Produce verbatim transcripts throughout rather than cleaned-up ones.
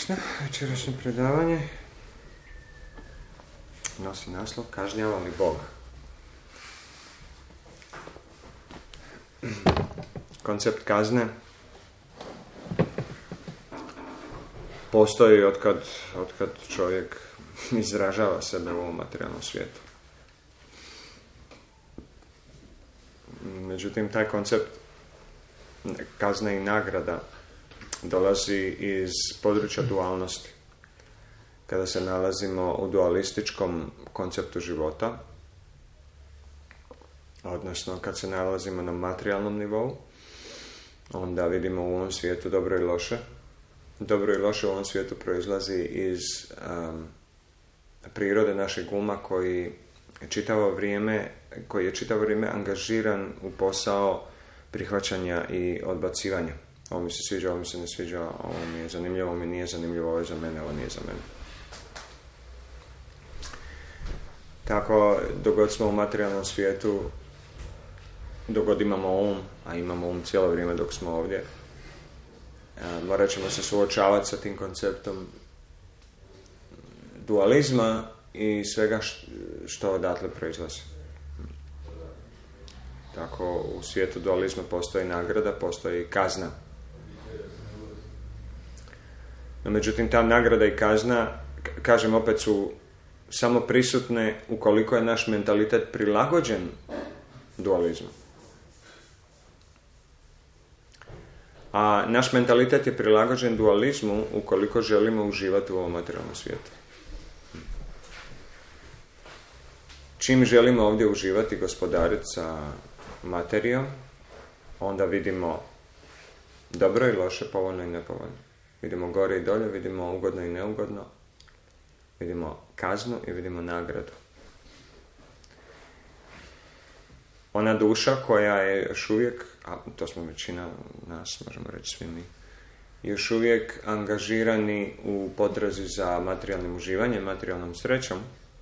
Krišna, večerašnje predavanje nosi naslov Kažnjava li Bog? Koncept kazne postoji otkad, otkad čovjek izražava sebe u ovom materijalnom svijetu. Međutim, taj koncept kazne i nagrada dolazi iz područja dualnosti. Kada se nalazimo u dualističkom konceptu života, odnosno kad se nalazimo na materijalnom nivou, onda vidimo u ovom svijetu dobro i loše. Dobro i loše u ovom svijetu proizlazi iz um, prirode našeg uma koji čitavo vrijeme, koji je čitavo vrijeme angažiran u posao prihvaćanja i odbacivanja. Ovo mi se sviđa, ovo mi se ne sviđa, ovo mi je zanimljivo, ovo mi nije zanimljivo, ovo je za mene, ovo nije za mene. Tako, dok god smo u materijalnom svijetu, dok god imamo um, a imamo um cijelo vrijeme dok smo ovdje, morat ćemo se suočavati sa tim konceptom dualizma i svega što odatle proizlazi. Tako, u svijetu dualizma postoji nagrada, postoji kazna. No, međutim, ta nagrada i kazna, kažem opet, su samo prisutne ukoliko je naš mentalitet prilagođen dualizmu. A naš mentalitet je prilagođen dualizmu ukoliko želimo uživati u ovom materijalnom svijetu. Čim želimo ovdje uživati, gospodariti sa materijom, onda vidimo dobro i loše, povoljno i nepovoljno. Vidimo gore i dolje, vidimo ugodno i neugodno, vidimo kaznu i vidimo nagradu. Ona duša koja je još uvijek, a to smo većina nas, možemo reći svi mi, još uvijek angažirani u potrazi za materijalnim uživanjem, materijalnom srećom,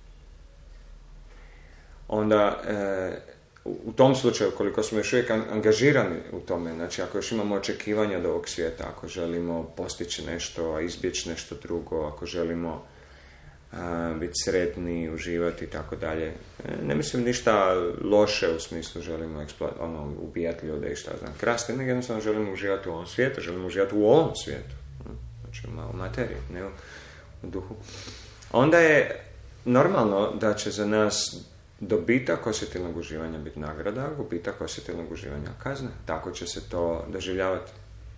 onda e, u tom slučaju, koliko smo još uvijek angažirani u tome, znači ako još imamo očekivanja od ovog svijeta, ako želimo postići nešto, a izbjeći nešto drugo, ako želimo a, biti sretni, uživati i tako dalje, ne mislim ništa loše u smislu želimo eksplo- ono, ubijati ljude i šta znam, krasti, nego jednostavno želimo uživati u ovom svijetu, želimo uživati u ovom svijetu, znači u materiji, ne u, u duhu. Onda je normalno da će za nas dobitak osjetilnog uživanja biti nagrada, a gubitak osjetilnog uživanja kazne. Tako će se to doživljavati.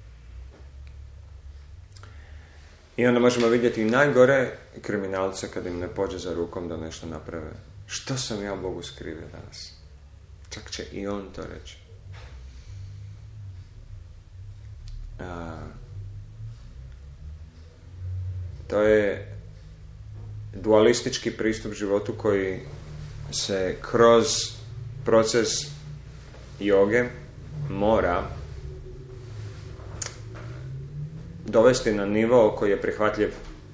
I onda možemo vidjeti i najgore kriminalce kad im ne pođe za rukom da nešto naprave. Što sam ja Bogu skrivio danas? Čak će i on to reći. A, to je dualistički pristup životu koji se kroz proces joge mora dovesti na nivo koji je prihvatljiv.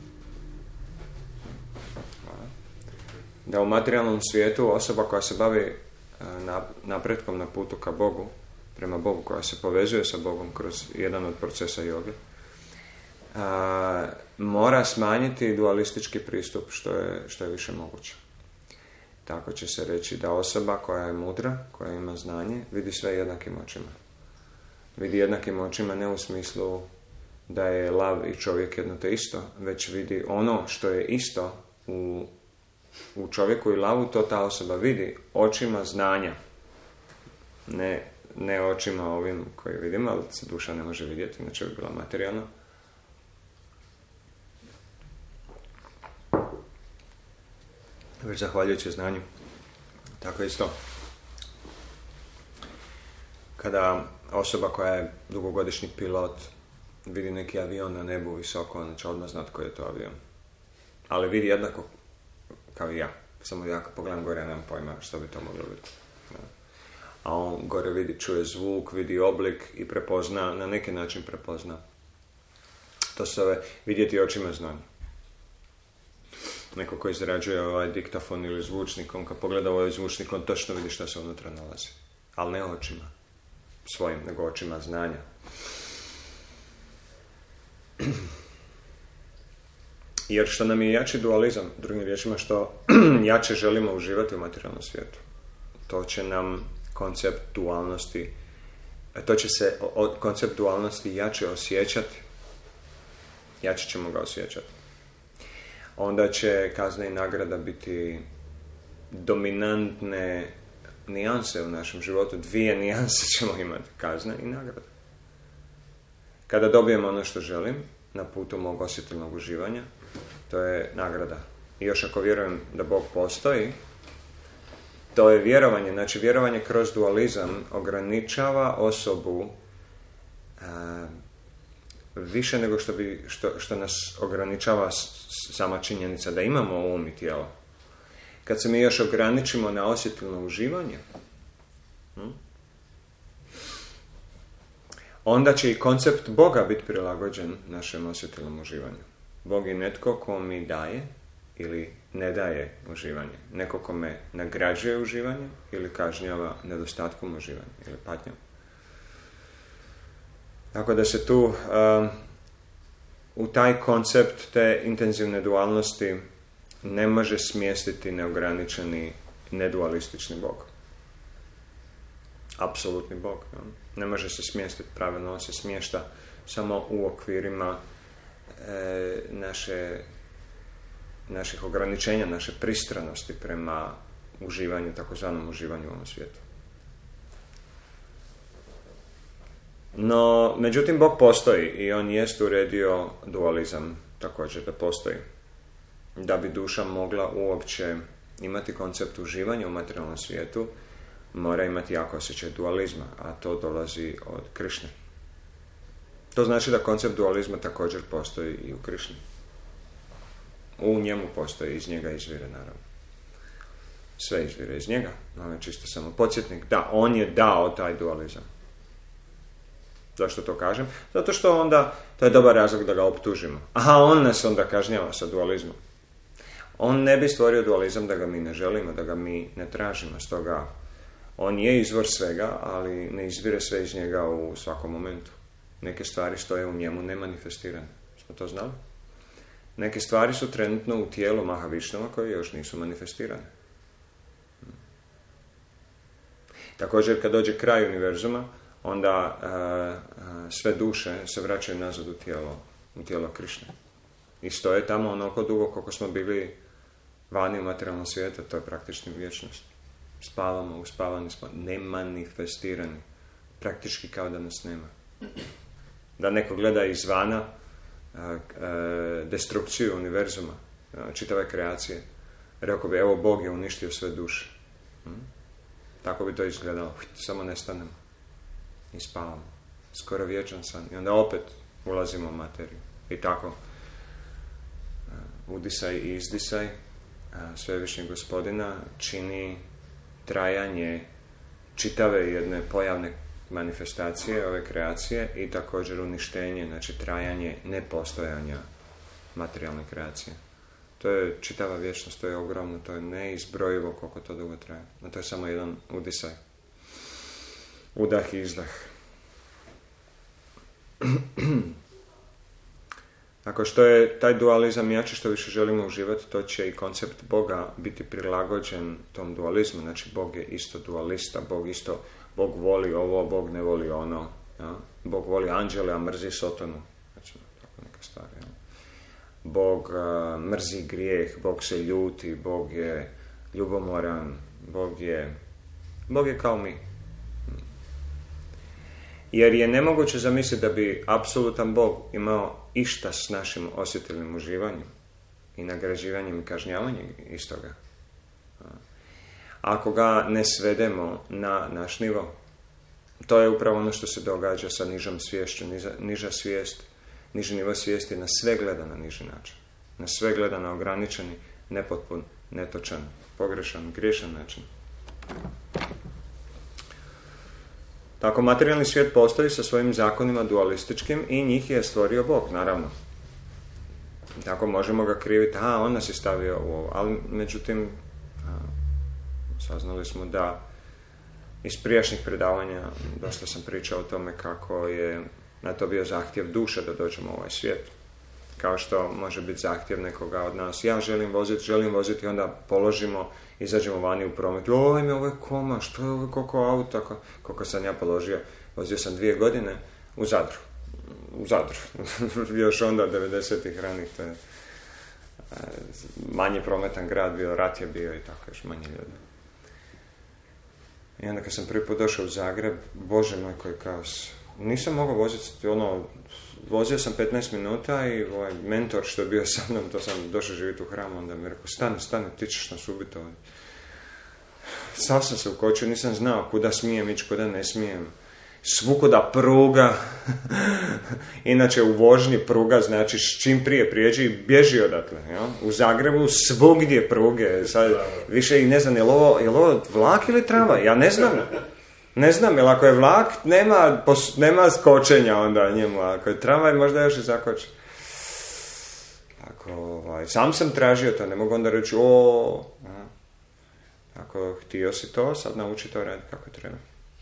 Da u materijalnom svijetu osoba koja se bavi napretkom na putu ka Bogu, prema Bogu, koja se povezuje sa Bogom kroz jedan od procesa joge, mora smanjiti dualistički pristup što je, što je više moguće. Tako će se reći da osoba koja je mudra, koja ima znanje, vidi sve jednakim očima. Vidi jednakim očima ne u smislu da je lav i čovjek jedno te isto, već vidi ono što je isto u, u čovjeku i lavu, to ta osoba vidi očima znanja. Ne, ne očima ovim koji vidimo, ali se duša ne može vidjeti, inače bi bila materijalna. Već zahvaljujući znanju. Tako isto. Kada osoba koja je dugogodišnji pilot vidi neki avion na nebu visoko, ona će odmah znati koji je to avion. Ali vidi jednako kao i ja. Samo ja kad pogledam gore, ja nemam pojma što bi to moglo biti. A on gore vidi, čuje zvuk, vidi oblik i prepozna, na neki način prepozna. To se zove vidjeti očima znanja. Neko ko izrađuje ovaj diktafon ili zvučnik, on kad pogleda ovaj zvučnik, on točno vidi što se unutra nalazi. Ali ne očima svojim, nego očima znanja. Jer što nam je jači dualizam, drugim riječima što jače želimo uživati u materijalnom svijetu, to će nam koncept dualnosti, to će se o, koncept dualnosti jače osjećati, jače ćemo ga osjećati. Onda će kazna i nagrada biti dominantne nijanse u našem životu. Dvije nijanse ćemo imati, kazna i nagrada. Kada dobijem ono što želim na putu mog osjetilnog uživanja, to je nagrada. I još ako vjerujem da Bog postoji, to je vjerovanje. Znači, vjerovanje kroz dualizam ograničava osobu a, više nego što, bi, što, što nas ograničava sama činjenica da imamo um i tijelo. Kad se mi još ograničimo na osjetilno uživanje, hm, onda će i koncept Boga biti prilagođen našem osjetilnom uživanju. Bog je netko ko mi daje ili ne daje uživanje. Neko ko me nagrađuje uživanje ili kažnjava nedostatkom uživanja ili patnjom. Tako da se tu um, u taj koncept te intenzivne dualnosti ne može smjestiti neograničeni nedualistični Bog. Apsolutni Bog. Ja? Ne može se smjestiti pravilno, on se smješta samo u okvirima e, naše, naših ograničenja, naše pristranosti prema uživanju, takozvanom uživanju u ovom svijetu. No, međutim, Bog postoji i on jest uredio dualizam također da postoji. Da bi duša mogla uopće imati koncept uživanja u materijalnom svijetu, mora imati jako osjećaj dualizma, a to dolazi od Krišne. To znači da koncept dualizma također postoji i u Krišni. U njemu postoji, iz njega izvire naravno. Sve izvire iz njega, on je čisto samo podsjetnik. Da, on je dao taj dualizam. Zašto to kažem? Zato što onda, to je dobar razlog da ga optužimo. Aha, on nas onda kažnjava sa dualizmom. On ne bi stvorio dualizam da ga mi ne želimo, da ga mi ne tražimo. Stoga on je izvor svega, ali ne izvire sve iz njega u svakom momentu. Neke stvari stoje u njemu nemanifestirane. Smo to znali? Neke stvari su trenutno u tijelu Mahavišnova koje još nisu manifestirane. Također kad dođe kraj univerzuma, onda uh, uh, sve duše se vraćaju nazad u tijelo, u tijelo Krišne. I stoje tamo onoliko dugo koliko smo bili vani u materijalnom svijetu, to je praktični vječnost. Spavamo, uspavani smo, nemanifestirani. Praktički kao da nas nema. Da neko gleda izvana uh, uh, destrukciju univerzuma, uh, čitave kreacije, rekao bi, evo Bog je uništio sve duše. Hmm? Tako bi to izgledalo. Samo nestanemo. I spavamo. Skoro vječan san. I onda opet ulazimo u materiju. I tako uh, udisaj i izdisaj uh, svevišnjeg Gospodina čini trajanje čitave jedne pojavne manifestacije ove kreacije i također uništenje, znači trajanje nepostojanja materijalne kreacije. To je čitava vječnost, to je ogromno, to je neizbrojivo koliko to dugo traje. No, to je samo jedan udisaj. Udah i izdah. Ako što je taj dualizam jači, što više želimo uživati, to će i koncept Boga biti prilagođen tom dualizmu. Znači, Bog je isto dualista, Bog isto, Bog voli ovo, Bog ne voli ono. Ja? Bog voli anđele, a mrzi Sotonu. Znači, tako neka stvar. Ja? Bog uh, mrzi grijeh, Bog se ljuti, Bog je ljubomoran, Bog je, Bog je kao mi. Jer je nemoguće zamisliti da bi apsolutan Bog imao išta s našim osjetilnim uživanjem i nagrađivanjem i kažnjavanjem istoga. Ako ga ne svedemo na naš nivo, to je upravo ono što se događa sa nižom sviješću. Niža, niža svijest, niži nivo svijesti na sve gleda na niži način. Na sve gleda na ograničeni, nepotpun, netočan, pogrešan, griješan način. Tako materijalni svijet postoji sa svojim zakonima dualističkim i njih je stvorio Bog, naravno. Tako možemo ga kriviti, a on nas je stavio u ovo, ali međutim a, saznali smo da iz prijašnjih predavanja dosta sam pričao o tome kako je na to bio zahtjev duše da dođemo u ovaj svijet. Kao što može biti zahtjev nekoga od nas. Ja želim voziti, želim voziti, onda položimo, izađemo vani u promet. Oj, mi ovo je koma, što je ovo, koliko auta, koliko sam ja položio. Vozio sam dvije godine u Zadru. U Zadru. Još onda devedesetih ranih, to je manje prometan grad bio, rat je bio i tako, još manje ljudi. I onda kad sam prvi put došao u Zagreb, Bože moj, koji kaos. Nisam mogao voziti, ono, vozio sam petnaest minuta i ovaj mentor što je bio sa mnom, to sam došao živjeti u hramu, onda mi je rekao, stani, stani, ti ćeš nas ubiti ovdje. Sav sam se ukočio, nisam znao kuda smijem ići, kuda ne smijem. Svukuda pruga. Inače u vožnji pruga znači čim prije prijeđi i bježi odatle. Ja? U Zagrebu svugdje pruge. Sad više i ne znam, je li ovo, je li ovo vlak ili tramvaj? Ja ne znam. Ne znam, jer ako je vlak, nema, pos, nema skočenja onda njemu. Ako je tramvaj, možda još i zakoči. Ako, ovaj, sam sam tražio to, ne mogu onda reći o. Ako htio si to, sad nauči to raditi kako treba.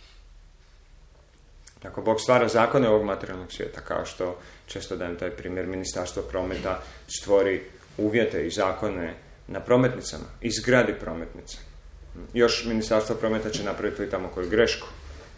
Ako Bog stvara zakone ovog materijalnog svijeta, kao što često dajem taj primjer, Ministarstvo prometa stvori uvjete i zakone na prometnicama, izgradi prometnice. Još Ministarstvo prometa će napraviti i tamo koju grešku.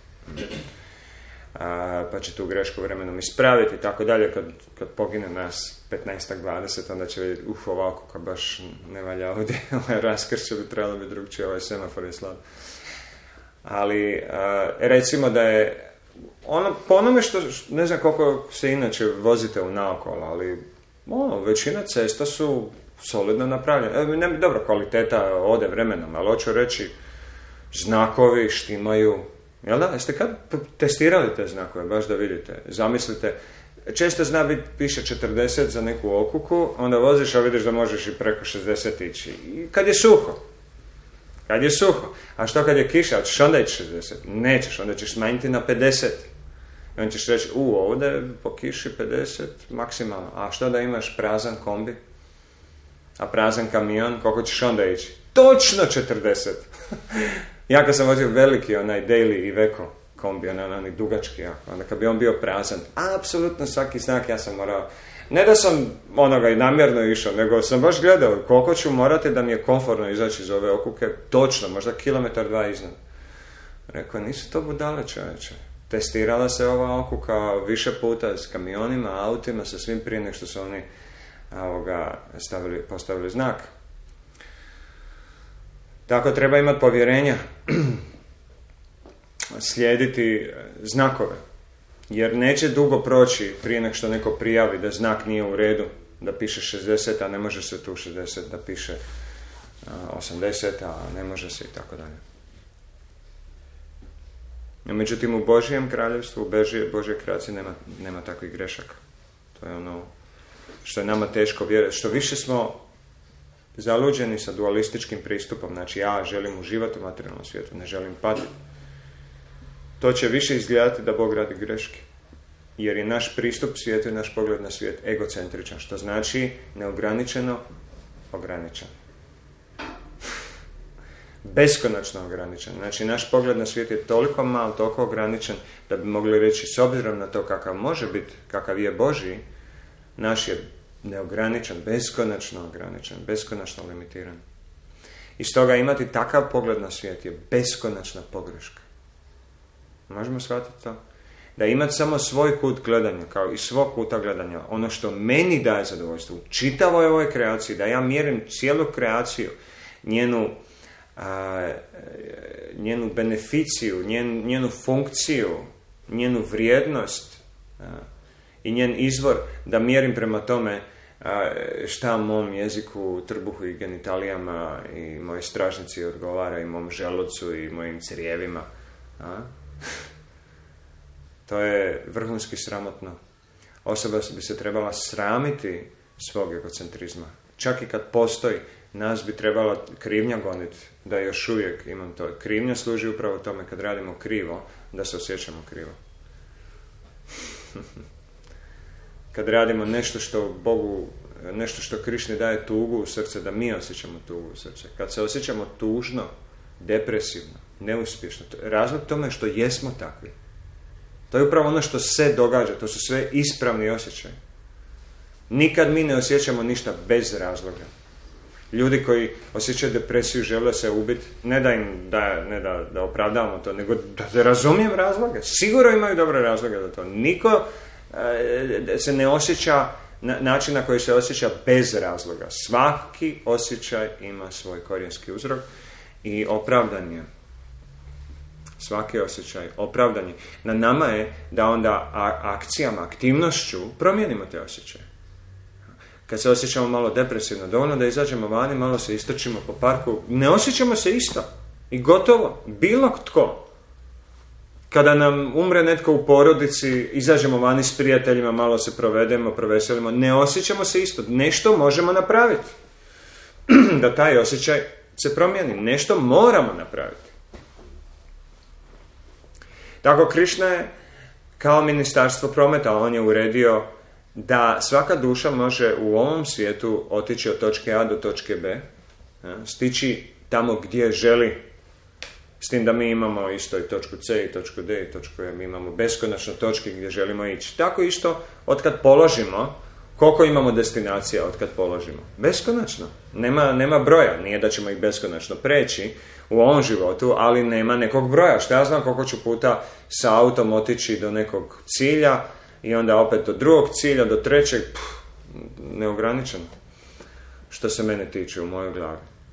A, pa će tu grešku vremenom ispraviti i tako dalje. Kad, kad pogine nas petnaest dvadeset, onda će vidjeti, uf, ovako kad baš ne valja ovdje, ovaj raskršće bi trebalo biti drugčije, ovaj semafor je slab. Ali a, recimo da je ono, po onome što, ne znam koliko se inače vozite u naokolo, ali ono, većina cesta su solidno napravljene. Ne, dobro, kvaliteta ode vremenom, ali hoću reći, znakovi štimaju. Jel da? Jeste kad testirali te znakove, baš da vidite? Zamislite, često zna biti, piše četrdeset za neku okuku, onda voziš, a vidiš da možeš i preko šezdeset ići. I kad je suho. Kad je suho. A što kad je kiša? Hoćeš onda ići šezdeset? Nećeš, onda ćeš smanjiti na pedeset. I onda ćeš reći, u, ovdje po kiši pedeset maksimalno. A što da imaš prazan kombi? A prazan kamion, koliko ćeš onda ići? Točno četrdeset. Ja kad sam vozio veliki onaj Daily Iveco kombi, onaj, onaj dugački, jako, onda kad bi on bio prazan, apsolutno svaki znak ja sam morao, ne da sam onoga i namjerno išao, nego sam baš gledao koliko ću morati da mi je komfortno izaći iz ove okuke, točno, možda kilometar dva iznad. Rekao, nisu to budale, čovječe. Testirala se ova okuka više puta s kamionima, autima, sa svim prije nek što su oni ovoga, stavili, postavili znak. Tako treba imati povjerenja, slijediti znakove, jer neće dugo proći prije nek što neko prijavi da znak nije u redu, da piše šezdeset, a ne može se tu šezdeset, da piše osamdeset, a ne može se i tako dalje. Međutim, u Božijem kraljevstvu, u Božjoj kreaciji nema, nema takvih grešaka. To je ono što je nama teško vjerati. Što više smo zaluđeni sa dualističkim pristupom, znači ja želim uživati u materijalnom svijetu, ne želim patiti. To će više izgledati da Bog radi greške. Jer je naš pristup svijetu i naš pogled na svijet egocentričan, što znači neograničeno ograničen. Beskonačno ograničen. Znači, naš pogled na svijet je toliko mal, toliko ograničen, da bi mogli reći, s obzirom na to kakav može biti, kakav je Božji, naš je neograničen, beskonačno ograničen, beskonačno limitiran. I stoga imati takav pogled na svijet je beskonačna pogreška. Možemo shvatiti to? Da imati samo svoj kut gledanja, kao i svog kuta gledanja, ono što meni daje zadovoljstvo u čitavoj ovoj kreaciji, da ja mjerim cijelu kreaciju, njenu A, njenu beneficiju, njen, njenu funkciju, njenu vrijednost a, i njen izvor, da mjerim prema tome a, šta mom jeziku, trbuhu i genitalijama i moje stražnici odgovara i mom želucu i mojim crijevima. A? To je vrhunski sramotno. Osoba bi se trebala sramiti svog egocentrizma. Čak i kad postoji, nas bi trebala krivnja goniti, da još uvijek imam to. Krivnja služi upravo tome kad radimo krivo, da se osjećamo krivo. Kad radimo nešto što Bogu, nešto što Krišni daje tugu u srce, da mi osjećamo tugu u srce. Kad se osjećamo tužno, depresivno, neuspješno, razlog tome je što jesmo takvi. To je upravo ono što se događa, to su sve ispravni osjećaji. Nikad mi ne osjećamo ništa bez razloga. Ljudi koji osjećaju depresiju, žele se ubiti, ne da im da, ne da, da opravdavamo to, nego da, da razumijem razloge. Sigurno imaju dobre razloge za to. Niko e, se ne osjeća na način na koji se osjeća bez razloga. Svaki osjećaj ima svoj korijenski uzrok i opravdan je. Svaki osjećaj opravdan je. Na nama je da onda akcijama, aktivnošću promijenimo te osjećaje. Kad se osjećamo malo depresivno, dovoljno da izađemo vani, malo se istrčimo po parku, ne osjećamo se isto. I gotovo. Bilo tko. Kada nam umre netko u porodici, izađemo vani s prijateljima, malo se provedemo, proveselimo, ne osjećamo se isto. Nešto možemo napraviti. Da taj osjećaj se promijeni. Nešto moramo napraviti. Tako Krišna je kao ministarstvo prometa, on je uredio da svaka duša može u ovom svijetu otići od točke A do točke B, stići tamo gdje želi, s tim da mi imamo isto i točku C i točku D i točku E, mi imamo beskonačno točke gdje želimo ići. Tako isto, otkad položimo, koliko imamo destinacija otkad položimo? Beskonačno. Nema, nema broja, nije da ćemo ih beskonačno preći u ovom životu, ali nema nekog broja. Što ja znam koliko ću puta sa autom otići do nekog cilja, i onda opet do drugog cilja, do trećeg, pff, neograničeno. Što se mene tiče u mojoj glavi.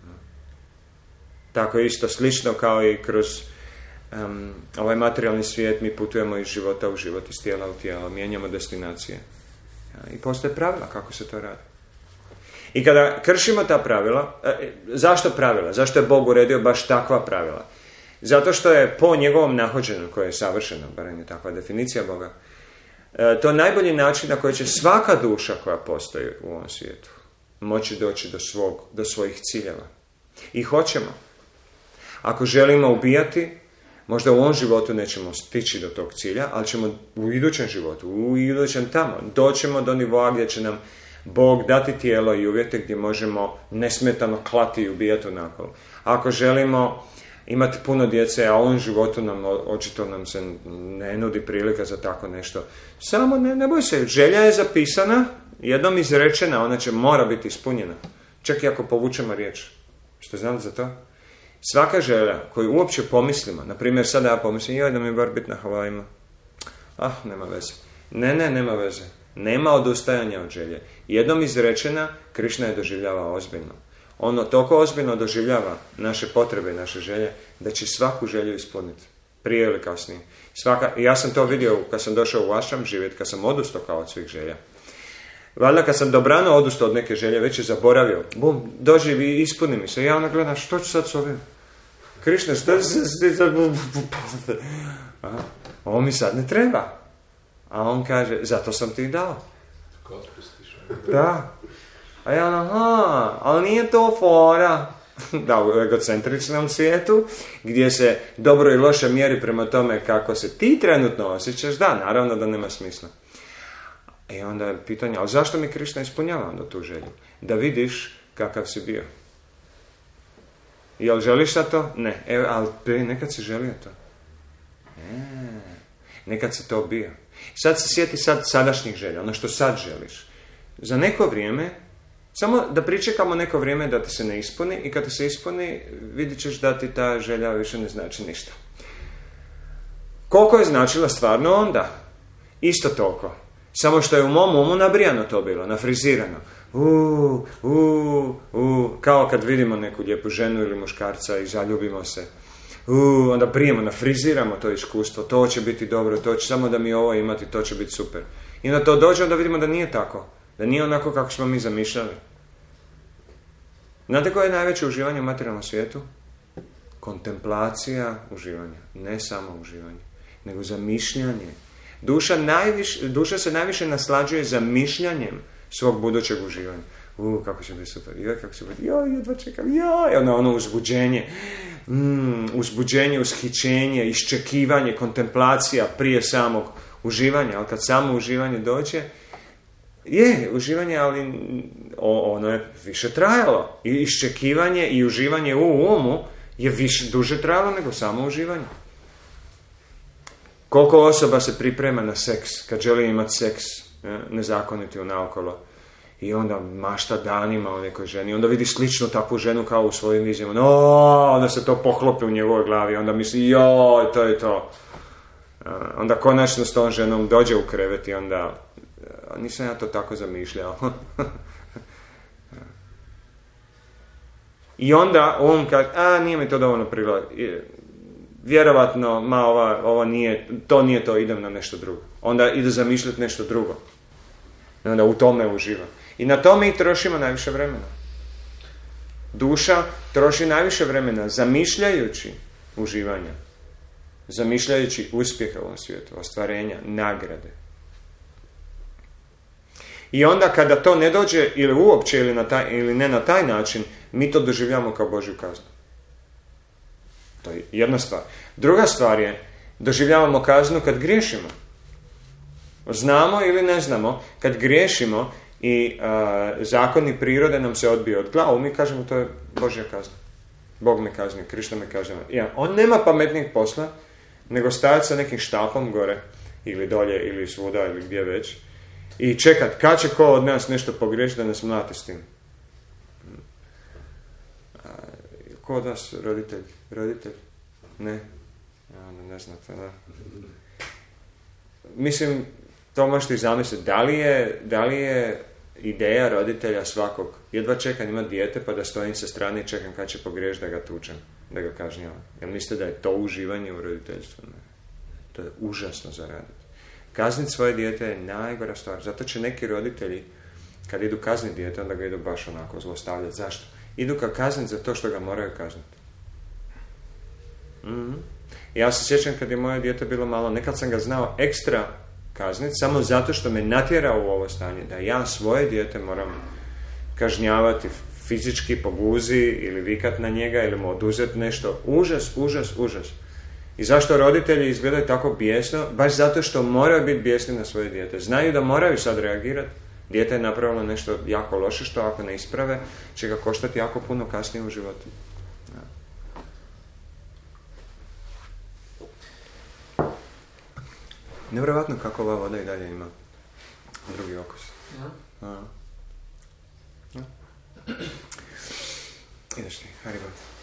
Tako isto, slično kao i kroz um, ovaj materijalni svijet, mi putujemo iz života u život, iz tijela u tijelo, mijenjamo destinacije. I postoje pravila kako se to radi. I kada kršimo ta pravila, e, zašto pravila? Zašto je Bog uredio baš takva pravila? Zato što je po njegovom nahođenju, koje je savršeno, barem je takva definicija Boga, to je najbolji način na koji će svaka duša koja postoji u ovom svijetu moći doći do, svog, do svojih ciljeva. I hoćemo. Ako želimo ubijati, možda u ovom životu nećemo stići do tog cilja, ali ćemo u idućem životu, u idućem tamo, doćemo do nivoa gdje će nam Bog dati tijelo i uvjete gdje možemo nesmetano klati i ubijati onako. Ako želimo imati puno djece, a u ovom životu nam, očito nam se ne nudi prilika za tako nešto. Samo ne, ne boj se, želja je zapisana, jednom izrečena, ona će mora biti ispunjena. Čak i ako povučemo riječ. Što znam za to? Svaka želja koju uopće pomislimo, na primjer sada ja pomislim, joj da mi bar biti na Havajima. Ah, nema veze. Ne, ne, nema veze. Nema odustajanja od želje. Jednom izrečena, Krišna je doživljava ozbiljno. Ono toliko ozbiljno doživljava naše potrebe i naše želje, da će svaku želju ispuniti. Prije ili kasnije. Svaka, ja sam to vidio kad sam došao u Ašram živjeti, kad sam odustao kao od svih želja. Valjda kad sam dobrano odustao od neke želje, već je zaboravio. Bum, doživi i ispuni mi se. Ja ono gledam, što ću sad s ovim? Krišna, što se... Ovo mi sad ne treba. A on kaže, zato sam ti dao. Da. A ja ono, aha, ali nije to fora. Da, u egocentričnom svijetu, gdje se dobro i loše mjeri prema tome kako se ti trenutno osjećaš, da, naravno da nema smisla. I onda je pitanje, ali zašto mi Krišna ispunjava onda tu želju? Da vidiš kakav si bio. Jel želiš sad to? Ne. E, ali nekad si želio to. E, nekad si to bio. Sad se sjeti sad sadašnjih želja, ono što sad želiš. Za neko vrijeme, samo da pričekamo neko vrijeme da ti se ne ispuni i kad ti se ispuni, vidit ćeš da ti ta želja više ne znači ništa. Koliko je značila stvarno onda? Isto toliko. Samo što je u mom umu nabrijano to bilo, nafrizirano. Uuu, uuu, uuu, kao kad vidimo neku lijepu ženu ili muškarca i zaljubimo se. Uuu, onda prijemo, nafriziramo to iskustvo, to će biti dobro, to će samo da mi ovo imati, to će biti super. I onda to dođe, onda vidimo da nije tako. Da nije onako kako smo mi zamišljali. Znate koje je najveće uživanje u materijalnom svijetu? Kontemplacija uživanja. Ne samo uživanje, nego zamišljanje. Duša, najviš, duša se najviše naslađuje zamišljanjem svog budućeg uživanja. U, kako će biti super. Joj, kako će biti. Joj, jedva čekam. Joj, ono, ono uzbuđenje. Mm, uzbuđenje, ushićenje, iščekivanje, kontemplacija prije samog uživanja. Ali kad samo uživanje dođe, je, uživanje, ali ono je više trajalo. I iščekivanje i uživanje u umu je više, duže trajalo nego samo uživanje. Koliko osoba se priprema na seks, kad želi imati seks, nezakoniti unaokolo. I onda mašta danima o nekoj ženi. Onda vidi sličnu takvu ženu kao u svojim vizijama. No, onda se to poklopi u njegovoj glavi. Onda misli, joj, to je to. Onda konačno s tom ženom dođe u krevet i onda, nisam ja to tako zamišljao. I onda on kaže, a nije mi to dovoljno prilaz. Vjerovatno, ma ova, ova nije, to nije to, idem na nešto drugo. Onda ide zamišljati nešto drugo. I onda u tome uživa. I na tome i trošimo najviše vremena. Duša troši najviše vremena zamišljajući uživanja. Zamišljajući uspjeha u ovom svijetu, ostvarenja, nagrade. I onda kada to ne dođe ili uopće ili, na taj, ili ne na taj način, mi to doživljamo kao Božju kaznu. To je jedna stvar. Druga stvar je, doživljavamo kaznu kad griješimo. Znamo ili ne znamo, kad griješimo i a, zakoni prirode nam se odbije od glavu, mi kažemo to je Božja kazna. Bog me kaznio, Kristo me kaznio. Ja, on nema pametnijeg posla nego stajati sa nekim štapom gore ili dolje ili svuda ili gdje već i čekat kad će ko od nas nešto pogriješiti da nas mlati s tim. A, ko od nas roditelj? Roditelj? Ne. Ja, ne, ne znate, da. Mislim, to možete i zamisliti. Da li je, da li je ideja roditelja svakog, jedva čekam ima dijete pa da stojim sa strane i čekam kad će pogriješiti da ga tučem, da ga kažnjavam. Jel mislite da je to uživanje u roditeljstvu? Ne. To je užasno za raditi. Kazniti svoje dijete je najgora stvar. Zato će neki roditelji, kad idu kazniti dijete, onda ga idu baš onako zlostavljati. Zašto? Idu ga kazniti za to što ga moraju kazniti. Mm-hmm. Ja se sjećam kad je moje dijete bilo malo, nekad sam ga znao ekstra kazniti, samo zato što me natjerao u ovo stanje, da ja svoje dijete moram kažnjavati fizički po guzi ili vikat na njega ili mu oduzeti nešto. Užas, užas, užas. I zašto roditelji izgledaju tako bijesno? Baš zato što moraju biti bijesni na svoje dijete. Znaju da moraju sad reagirati. Dijete je napravilo nešto jako loše, što ako ne isprave, će ga koštati jako puno kasnije u životu. Ja. Nevjerojatno kako ova voda i dalje ima drugi okus. Ja. Ja. Ja. Ideš ti, Haribo.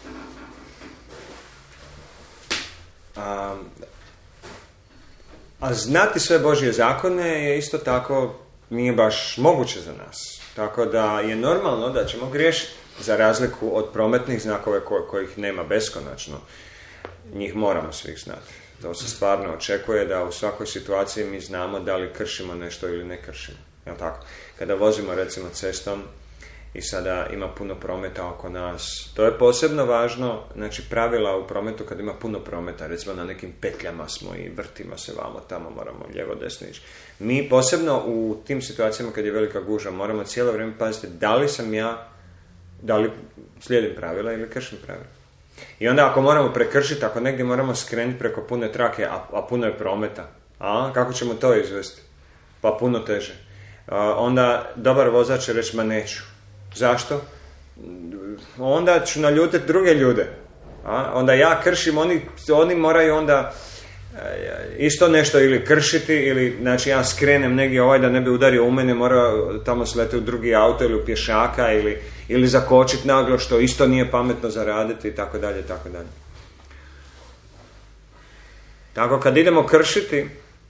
A, a znati sve Božje zakone je isto tako nije baš moguće za nas. Tako da je normalno da ćemo griješiti, za razliku od prometnih znakova ko, kojih nema beskonačno. Njih moramo svih znati. To se stvarno očekuje da u svakoj situaciji mi znamo da li kršimo nešto ili ne kršimo. Jel tako? Kada vozimo recimo cestom i sada ima puno prometa oko nas, to je posebno važno, znači pravila u prometu kad ima puno prometa, recimo na nekim petljama smo i vrtimo se vamo, tamo moramo lijevo, desno ići. Mi posebno u tim situacijama kad je velika gužva moramo cijelo vrijeme paziti da li sam ja, da li slijedim pravila ili kršim pravila. I onda ako moramo prekršiti, ako negdje moramo skrenuti preko pune trake, a, a puno je prometa, a kako ćemo to izvesti? Pa puno teže. A, onda dobar vozač će reći, ma neću. Zašto? Onda ću naljutiti druge ljude. A? Onda ja kršim, oni, oni moraju onda e, isto nešto ili kršiti, ili znači ja skrenem negdje ovaj da ne bi udario u mene, mora tamo sleti u drugi auto ili u pješaka ili, ili zakočiti naglo, što isto nije pametno zaraditi i tako dalje, tako dalje. Tako kad idemo kršiti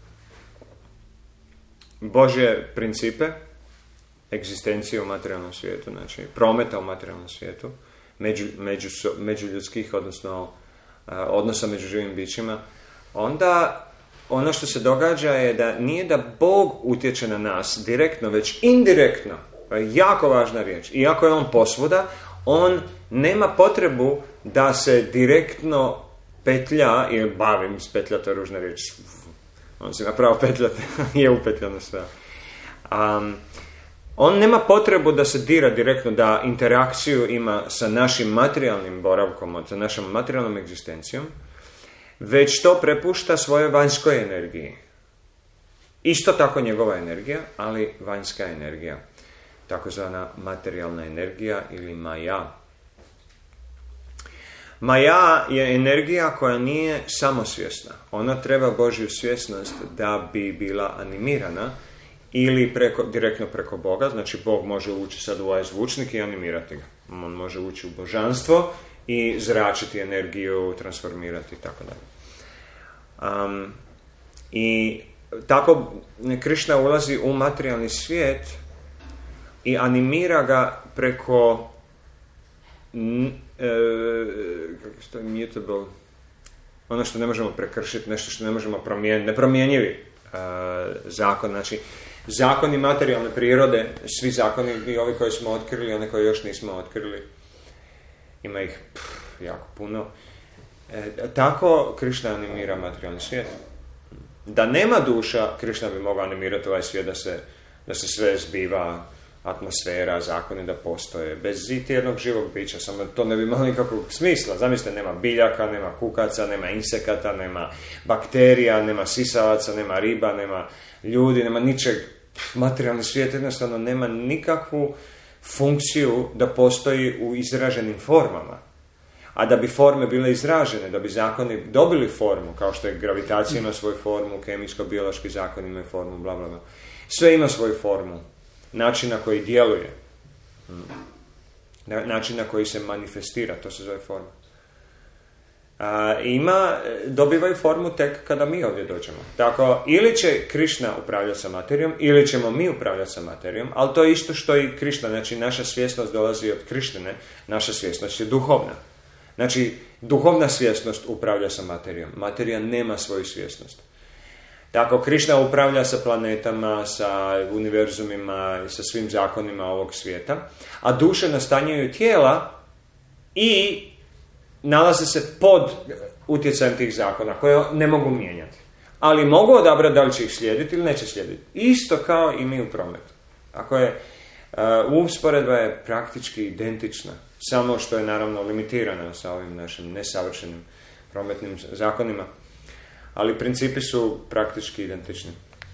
Božje principe, egzistencije u materijalnom svijetu, znači prometa u materijalnom svijetu, među, među, među ljudskih, odnosno odnosa među živim bićima, onda ono što se događa je da nije da Bog utječe na nas direktno, već indirektno. To je jako važna riječ. Iako je on posvuda, on nema potrebu da se direktno petlja, ili bavim s petlja, to je ružna riječ. On se napravo petljati, je upetljano sve. Um, On nema potrebu da se dira direktno, da interakciju ima sa našim materijalnim boravkom, sa našom materijalnom egzistencijom, već to prepušta svojoj vanjskoj energiji. Isto tako njegova energija, ali vanjska energija, takozvana materijalna energija ili maja. Maja je energija koja nije samosvjesna. Ona treba Božju svjesnost da bi bila animirana ili preko, direktno preko Boga, znači Bog može ući sad u ovaj zvučnik i animirati ga. On može ući u božanstvo i zračiti energiju, transformirati i tako dalje. Um, I tako Krišna ulazi u materijalni svijet i animira ga preko n, e, kako što je mutable, ono što ne možemo prekršiti, nešto što ne možemo promijeniti, nepromjenjivi e, zakon, znači zakoni materijalne prirode, svi zakoni i ovi koji smo otkrili, one koje još nismo otkrili, ima ih pff, jako puno. E, tako Krišna animira materijalni svijet. Da nema duša, Krišna bi mogao animirati ovaj svijet da se, da se sve zbiva, atmosfera, zakoni da postoje, bez iti jednog živog bića, samo to ne bi imalo nikakvog smisla. Zamislite, nema biljaka, nema kukaca, nema insekata, nema bakterija, nema sisavaca, nema riba, nema ljudi, nema ničeg. Materijalni svijet jednostavno nema nikakvu funkciju da postoji u izraženim formama. A da bi forme bile izražene, da bi zakoni dobili formu, kao što je gravitacija ima svoju formu, kemijsko-biološki zakon ima formu, bla, bla, bla. Sve ima svoju formu. Način na koji djeluje. Način na koji se manifestira, to se zove forma. A, ima, dobivaju formu tek kada mi ovdje dođemo. Tako, ili će Krišna upravljati sa materijom, ili ćemo mi upravljati sa materijom, ali to je isto što i Krišna, znači naša svjesnost dolazi od Krištine, naša svjesnost je duhovna. Znači, duhovna svjesnost upravlja sa materijom. Materija nema svoju svjesnost. Tako, Krišna upravlja sa planetama, sa univerzumima, sa svim zakonima ovog svijeta, a duše nastanjaju tijela i nalaze se pod utjecajem tih zakona, koje ne mogu mijenjati. Ali mogu odabrati da li će ih slijediti ili neće slijediti. Isto kao i mi u prometu. Ako je, uh, usporedba je praktički identična, samo što je naravno limitirana sa ovim našim nesavršenim prometnim zakonima. Ali principi su praktički identični.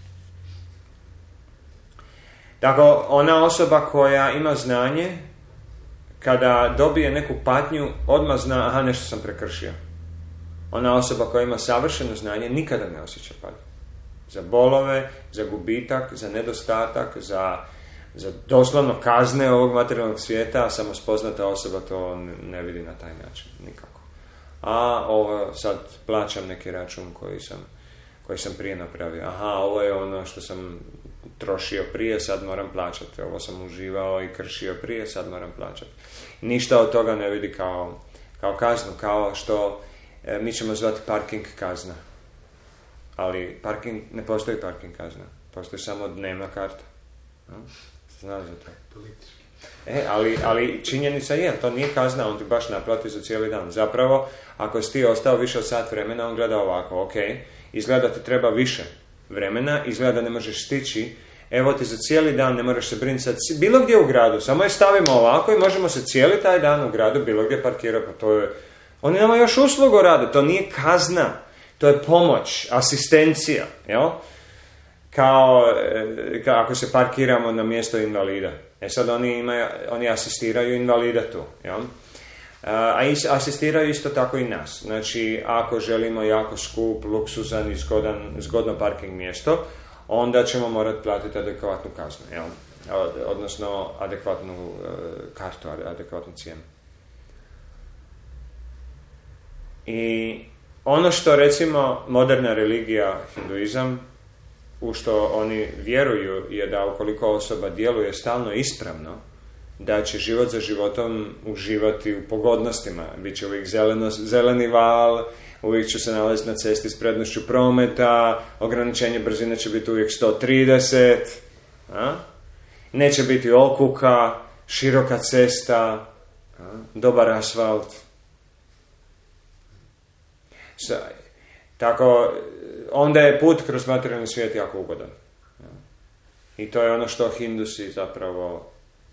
Dakle, ona osoba koja ima znanje, kada dobije neku patnju, odmah zna, aha, nešto sam prekršio. Ona osoba koja ima savršeno znanje nikada ne osjeća patnju. Za bolove, za gubitak, za nedostatak, za, za doslovno kazne ovog materijalnog svijeta, a samo spoznata osoba to ne vidi na taj način, nikako. A ovo sad plaćam neki račun koji sam, koji sam prije napravio. Aha, ovo je ono što sam trošio prije, sad moram plaćati. Ovo sam uživao i kršio prije, sad moram plaćati. Ništa od toga ne vidi kao, kao kaznu, kao što e, mi ćemo zvati parking kazna. Ali parking, ne postoji parking kazna. Postoji samo dnevna karta. Znaš za to? E, ali, ali činjenica je, to nije kazna, on ti baš naplati za cijeli dan. Zapravo, ako si ti ostao više od sat vremena, on gleda ovako, ok, izgleda ti treba više vremena, izgleda da ne možeš stići, evo ti za cijeli dan ne moraš se brinuti sad bilo gdje u gradu, samo je stavimo ovako i možemo se cijeli taj dan u gradu bilo gdje parkirati, pa to je, oni nama još uslugu rade, to nije kazna, to je pomoć, asistencija, jel? Kao, kao ako se parkiramo na mjesto invalida. E sad oni, imaju, oni asistiraju invalida tu, jel? A is, asistiraju isto tako i nas. Znači, ako želimo jako skup, luksuzan i zgodan, zgodno parking mjesto, onda ćemo morati platiti adekvatnu kaznu, jel? Odnosno adekvatnu uh, kartu, adekvatnu cijenu. I ono što recimo moderna religija, hinduizam, u što oni vjeruju je da ukoliko osoba djeluje stalno ispravno, da će život za životom uživati u pogodnostima. Biće uvijek zeleno, zeleni val, uvijek će se nalaziti na cesti s prednošću prometa, ograničenje brzine će biti uvijek sto trideset, a? Neće biti okuka, široka cesta, a? Dobar asfalt. Sa, tako, onda je put kroz materijalni svijet jako ugodan. I to je ono što Hindusi zapravo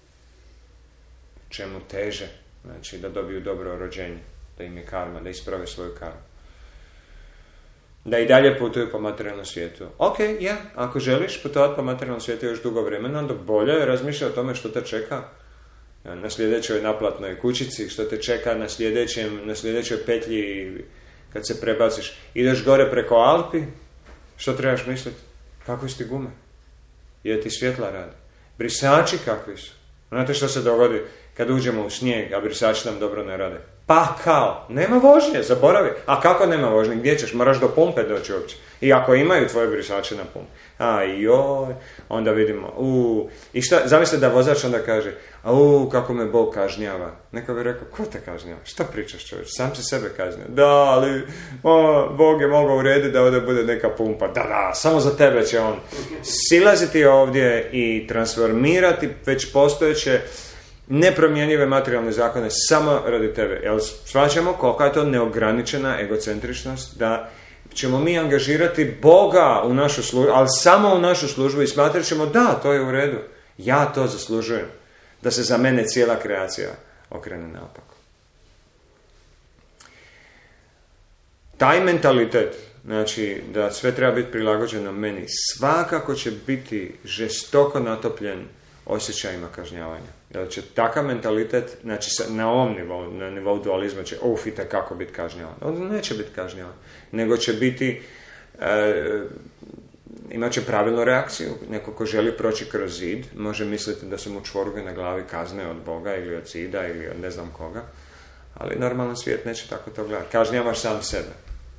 čemu teže, znači da dobiju dobro rođenje, da im je karma, da isprave svoju karmu. Da i dalje putuju po materijalnom svijetu. Ok, ja, yeah, ako želiš putovati po materijalnom svijetu još dugo vremena, onda bolje razmišlja o tome što te čeka na sljedećoj naplatnoj kućici, što te čeka na, sljedećem, na sljedećoj petlji kad se prebaciš. Ideš gore preko Alpi, što trebaš misliti? Kako su ti gume? jer ti svjetla radi. Brisači kakvi su. Znate što se dogodi kad uđemo u snijeg, a brisači nam dobro ne rade? Pa kao, nema vožnje, zaboravi. A kako nema vožnje? Gdje ćeš? Moraš do pumpe doći uopće. I ako imaju tvoje brisače na pumpi, a joj, onda vidimo, u i šta, zamislite da vozač onda kaže, a u kako me Bog kažnjava. Neko bi rekao, ko te kažnjava? Šta pričaš, čovječ? Sam si sebe kažnjava. Da, ali o, Bog je mogao urediti da ovdje bude neka pumpa. Da, da, samo za tebe će on silaziti ovdje i transformirati već postojeće nepromjenjive materijalne zakone samo radi tebe. Jel shvaćamo kolika je to neograničena egocentričnost da ćemo mi angažirati Boga u našu službu, ali samo u našu službu i smatrat ćemo da, to je u redu. Ja to zaslužujem. Da se za mene cijela kreacija okrene naopako. Taj mentalitet, znači da sve treba biti prilagođeno meni, svakako će biti žestoko natopljen osjećajima kažnjavanja. Jer će takav mentalitet, znači na ovom nivou, na nivou dualizma će, uf, i kako biti kažnjavan. Onda neće biti kažnjavan, nego će biti, e, imat će pravilnu reakciju. Neko ko želi proći kroz zid, može misliti da su mu čvoruge na glavi kazne od Boga ili od zida ili od ne znam koga, ali normalan svijet neće tako to gledati. Kažnjavaš sam sebe.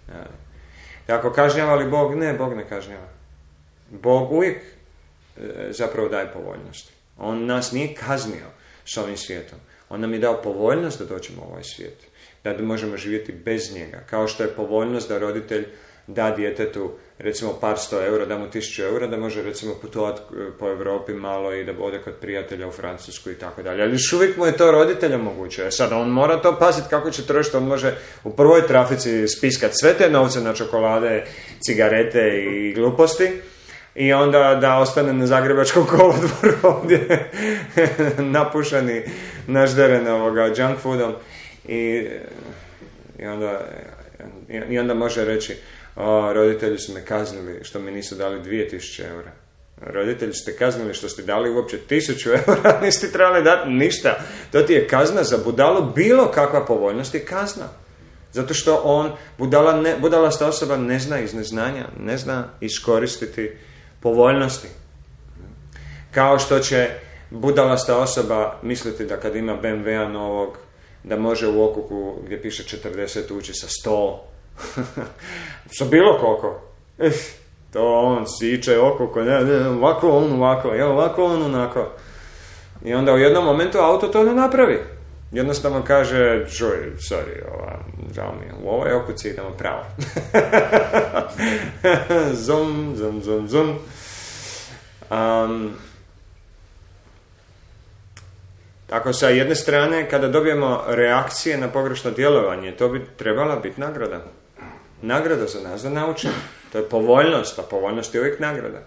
E, ako kažnjava li Bog? Ne, Bog ne kažnjava. Bog uvijek e, zapravo daje povoljnosti. On nas nije kaznio s ovim svijetom. On nam je dao povoljnost da dođemo u ovaj svijet. Da možemo živjeti bez njega. Kao što je povoljnost da roditelj da djetetu recimo par sto eura, da mu tisuću eura, da može recimo putovati po Europi malo i da ode kod prijatelja u Francusku i tako dalje. Ali još uvijek mu je to roditelj omogućuje. Sad on mora to paziti kako će trošiti. On može u prvoj trafici spiskati sve te novce na čokolade, cigarete i gluposti. I onda da ostane na zagrebačkom kolodvoru ovdje napušani, nažderen ovoga junk foodom. I, i, onda, i onda može reći, o, roditelji su me kaznili što mi nisu dali dvije tisuće eura. Roditelji ste kaznili što ste dali uopće tisuću eura, niste trebali dati ništa. To ti je kazna za budalo, bilo kakva povoljnost je kazna. Zato što on, budala ne, budalasta osoba ne zna iz neznanja, ne zna iskoristiti povoljnosti. Kao što će budalasta osoba misliti da kad ima be em ve-a novog, da može u okuku gdje piše četrdeset ući sa sto. Sa bilo koliko. Eh, to on siče okuku, ne, ne, ovako on ovako, ja, ovako on onako. I onda u jednom momentu auto to ne napravi. Jednostavno kaže, joj, sorry, ova, žao mi je, u ovoj okuci idemo pravo. zum, zum, zum, zum. Um, tako sa jedne strane, kada dobijemo reakcije na pogrešno djelovanje, to bi trebala biti nagrada. Nagrada za nas da naučimo. To je povoljnost, a povoljnost je uvijek nagrada.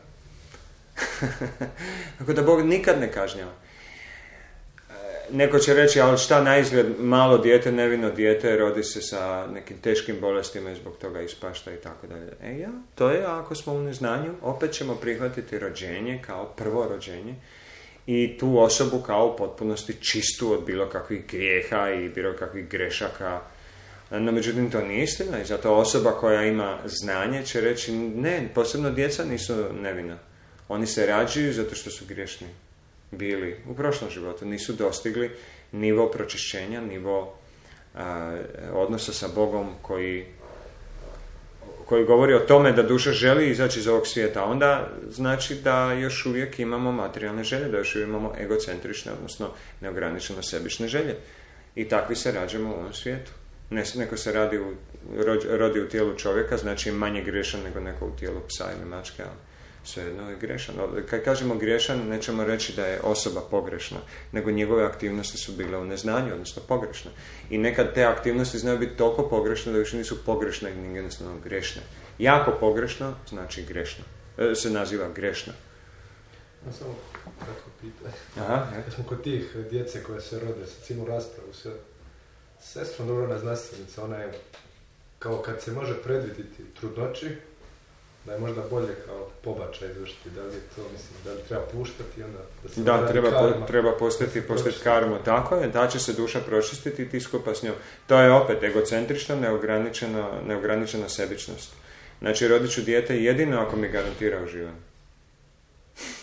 Tako da Bog nikad ne kažnjava. Neko će reći, ali šta naizgled malo dijete, nevino dijete, rodi se sa nekim teškim bolestima i zbog toga ispašta i tako dalje. E ja, to je, ako smo u neznanju, opet ćemo prihvatiti rođenje kao prvo rođenje i tu osobu kao u potpunosti čistu od bilo kakvih grijeha i bilo kakvih grešaka. No, međutim, to nije istina i zato osoba koja ima znanje će reći, ne, posebno djeca nisu nevina. Oni se rađaju zato što su griješni bili u prošlom životu, nisu dostigli nivo pročišćenja, nivo a, odnosa sa Bogom koji, koji govori o tome da duša želi izaći iz ovog svijeta. Onda znači da još uvijek imamo materijalne želje, da još uvijek imamo egocentrične, odnosno neograničeno sebične želje. I takvi se rađamo u ovom svijetu. Ne, neko se radi u, rodi u tijelu čovjeka, znači manje griješan nego neko u tijelu psa ili mačke, ali svejedno je grešan. Kad kažemo griješan, nećemo reći da je osoba pogrešna, nego njegove aktivnosti su bile u neznanju, odnosno pogrešne. I nekad te aktivnosti znaju biti toliko pogrešne da više nisu pogrešne, nego jednostavno grešne. Jako pogrešno znači grešno. E, se naziva grešno. Ja samo kratko pitanje. Aha, ja smo kod tih djece koje se rode, sa cijelu raspravu se sestrom Dobrona znanstvenica, ona je kao kad se može predvidjeti trudnoći, da je možda bolje kao pobačaj izvršiti, da li je to, mislim, da li treba puštati onda? Da, se da treba, po, treba postati, postati karmu, tako je, da će se duša pročistiti i ti skupa s njom. To je opet egocentrična, neograničena, neograničena sebičnost. Znači, rodit ću dijete jedino ako mi garantira uživanje.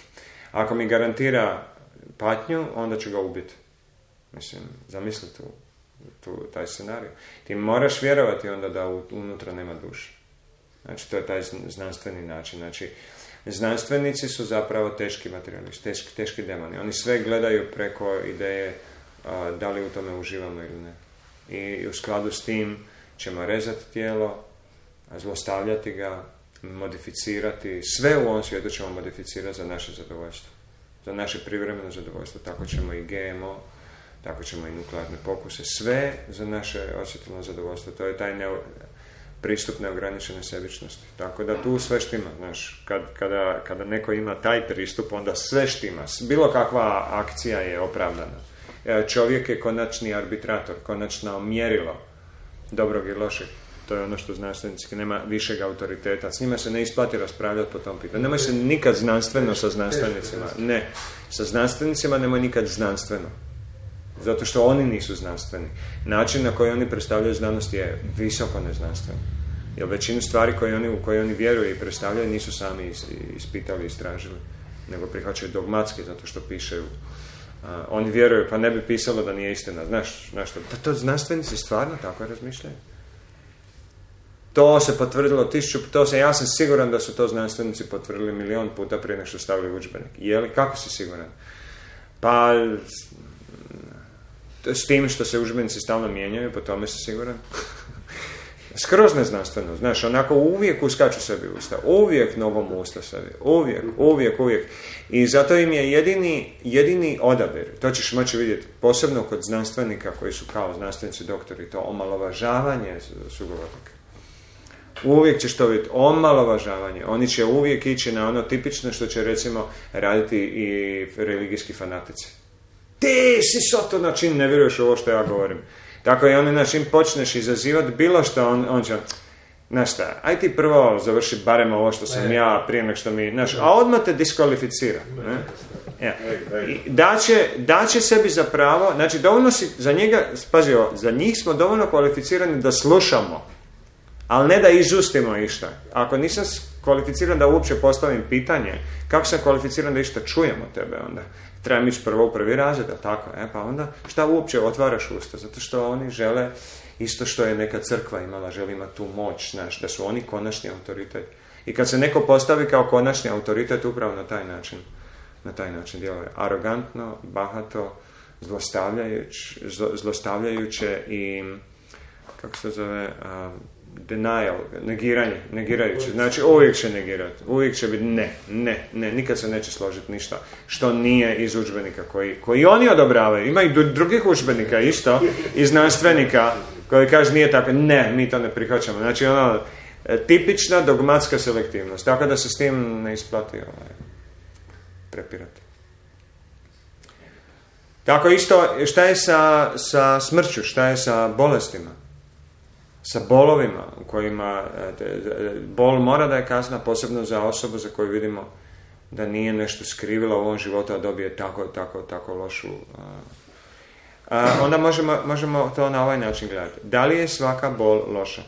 Ako mi garantira patnju, onda ću ga ubiti. Mislim, zamisli tu, tu taj scenarij. Ti moraš vjerovati onda da unutra nema duše. Znači, to je taj znanstveni način. Znači, znanstvenici su zapravo teški materijalisti, teški, teški demoni. Oni sve gledaju preko ideje a, da li u tome uživamo ili ne. I u skladu s tim ćemo rezati tijelo, zlostavljati ga, modificirati. Sve u ovom svijetu ćemo modificirati za naše zadovoljstvo. Za naše privremeno zadovoljstvo. Tako ćemo i G M O, tako ćemo i nuklearne pokuse. Sve za naše osjetilno zadovoljstvo. To je taj neo, pristup neograničene sebičnosti. Tako da tu sve štima. Znaš, kad, kada, kada neko ima taj pristup, onda sve štima. Bilo kakva akcija je opravdana. Čovjek je konačni arbitrator, konačno mjerilo dobrog i lošeg. To je ono što znanstvenici, nema višeg autoriteta. S njima se ne isplati raspravljati po tom pitanju. Nemoj se nikad znanstveno sa znanstvenicima. Ne. Sa znanstvenicima nemoj nikad znanstveno. Zato što oni nisu znanstveni. Način na koji oni predstavljaju znanost je visoko neznanstveni. Jer većinu stvari koje oni, u koje oni vjeruju i predstavljaju nisu sami ispitali i istražili. Nego prihvaćaju dogmatski zato što pišaju. Uh, oni vjeruju, pa ne bi pisalo da nije istina. Znaš, znaš to, to znanstvenici stvarno tako razmišljaju. To se potvrdilo tisuću, to se, ja sam siguran da su to znanstvenici potvrdili milion puta prije nego što stavili udžbenik. Je li, kako si siguran? Pa, s tim što se udžbenici stalno mijenjaju, po tome si siguran. Skroz neznanstveno, znaš, onako uvijek uskaču sebi usta, uvijek nogom usta sebi, uvijek, uvijek, uvijek. I zato im je jedini, jedini odabir, to ćeš moći vidjeti, posebno kod znanstvenika koji su kao znanstvenici doktori, to omalovažavanje sugovornika. Uvijek ćeš to vidjeti, omalovažavanje. Oni će uvijek ići na ono tipično što će recimo raditi i religijski fanatici. Ti si soto na čin ne vjeruješ u ovo što ja govorim. Tako i oni na čim počneš izazivati bilo što, on, on će, znaš šta, aj ti prvo završi barem ovo što sam ja prije nego što mi, znaš, a odmah te diskvalificira. Ne? Ja. Daće, daće sebi za pravo, znači dovoljno si za njega, pazi ovo, za njih smo dovoljno kvalificirani da slušamo, ali ne da izustimo išta. Ako nisam kvalificiran da uopće postavim pitanje, kako sam kvalificiran da išta čujemo tebe onda? Trebam ići prvo u prvi razred, tako? E, pa onda šta uopće otvaraš usta? Zato što oni žele isto što je neka crkva imala, želi imati tu moć, znaš, da su oni konačni autoritet. I kad se neko postavi kao konačni autoritet, upravo na taj način, na taj način djeluje. Arogantno, bahato, zlostavljajuć, zlostavljajuće i, kako se zove, a, denial, negiranje, negirajuće. Znači uvijek će negirati, uvijek će biti ne, ne, ne, nikad se neće složiti ništa što nije iz udžbenika koji, koji oni odobravaju. Ima i drugih udžbenika isto, i znanstvenika koji kaže nije tako, ne, mi to ne prihvaćamo. Znači ono, tipična dogmatska selektivnost, tako da se s tim ne isplati ovaj, prepirati. Tako isto, šta je sa, sa smrću, šta je sa bolestima? Sa bolovima u kojima bol mora da je kazna, posebno za osobu za koju vidimo da nije nešto skrivila u ovom životu, a dobije tako, tako, tako lošu. A, onda možemo, možemo to na ovaj način gledati. Da li je svaka bol loša?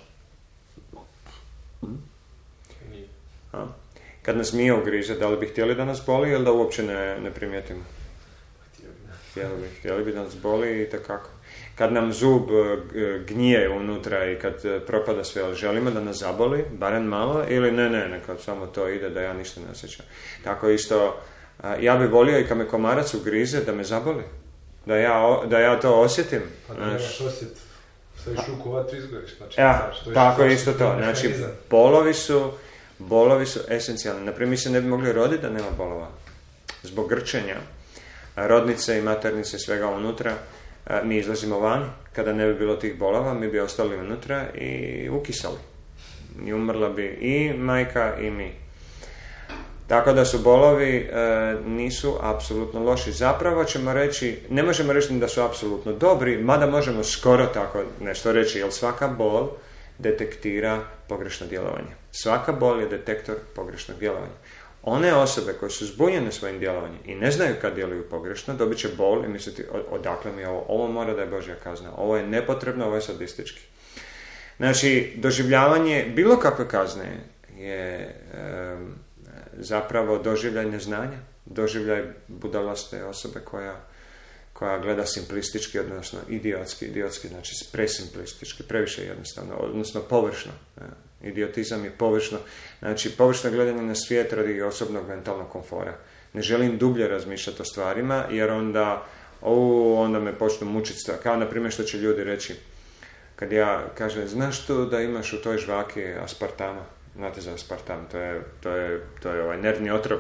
A, kad nas zmija ugrize, da li bi htjeli da nas boli ili da uopće ne, ne primijetimo? Htjeli bi, htjeli bi da nas boli i takako. Kad nam zub gnije unutra i kad propada sve, ali želimo da nas zaboli, barem malo, ili ne, ne, neka samo to ide da ja ništa ne osjećam. Tako isto, ja bih volio i kad me komarac ugrize da me zaboli, da ja, da ja to osjetim. Pa da nemaš osjet, sve šuku vatru izgoriš. Znači, ja, to tako isto to. Znači, bolovi su, bolovi su esencijalni. Naprimjer, mi se ne bi mogli roditi da nema bolova. Zbog grčenja, rodnice i maternice, svega unutra, mi izlazimo van, kada ne bi bilo tih bolova, mi bi ostali unutra i ukisali. I umrla bi i majka i mi. Tako da su bolovi e, nisu apsolutno loši. Zapravo ćemo reći, ne možemo reći da su apsolutno dobri, mada možemo skoro tako nešto reći, jer svaka bol detektira pogrešno djelovanje. Svaka bol je detektor pogrešnog djelovanja. One osobe koje su zbunjene svojim djelovanjem i ne znaju kad djeluju pogrešno, dobit će bol i misliti odakle mi je ovo, ovo mora da je Božja kazna, ovo je nepotrebno, ovo je sadistički. Znači, doživljavanje bilo kakve kazne je e, zapravo doživljaj neznanja, doživljaj budalaste osobe koja, koja gleda simplistički, odnosno idiotski, idiotski, znači presimplistički, previše jednostavno, odnosno površno. Idiotizam je površno, znači površno gledanje na svijet radi osobnog mentalnog komfora. Ne želim dublje razmišljati o stvarima, jer onda, o, onda me počnu mučiti stvar. Kao na primjer što će ljudi reći, kad ja kažem, znaš tu da imaš u toj žvaki aspartama? Znate za aspartam, to je, to je, to je ovaj nervni otrov.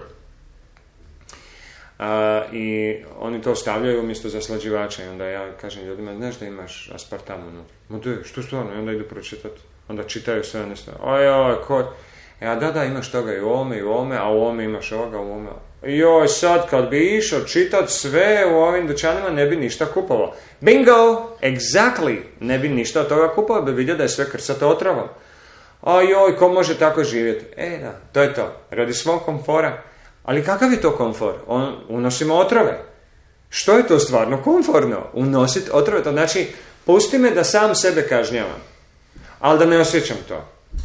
A, i oni to stavljaju umjesto zaslađivača i onda ja kažem ljudima, znaš da imaš aspartam unutra? Ma to je, što stvarno? I onda idu pročitati. Onda čitaju sve nešto. Oj, oj, ko... Ja, da, da, imaš toga i u ovome, i u ovome, a u ovome imaš ovoga, u ovome. Joj, sad kad bi išao čitat sve u ovim dućanima, ne bi ništa kupovao. Bingo! Exactly! Ne bi ništa od toga kupovao, bi vidio da je sve krcato otrovom. A joj, ko može tako živjeti? E, da, to je to. Radi svog komfora. Ali kakav je to komfor? On, unosimo otrove. Što je to stvarno komforno? Unositi otrove. To znači, pusti me da sam sebe kažnjavam. Ali da ne osjećam to.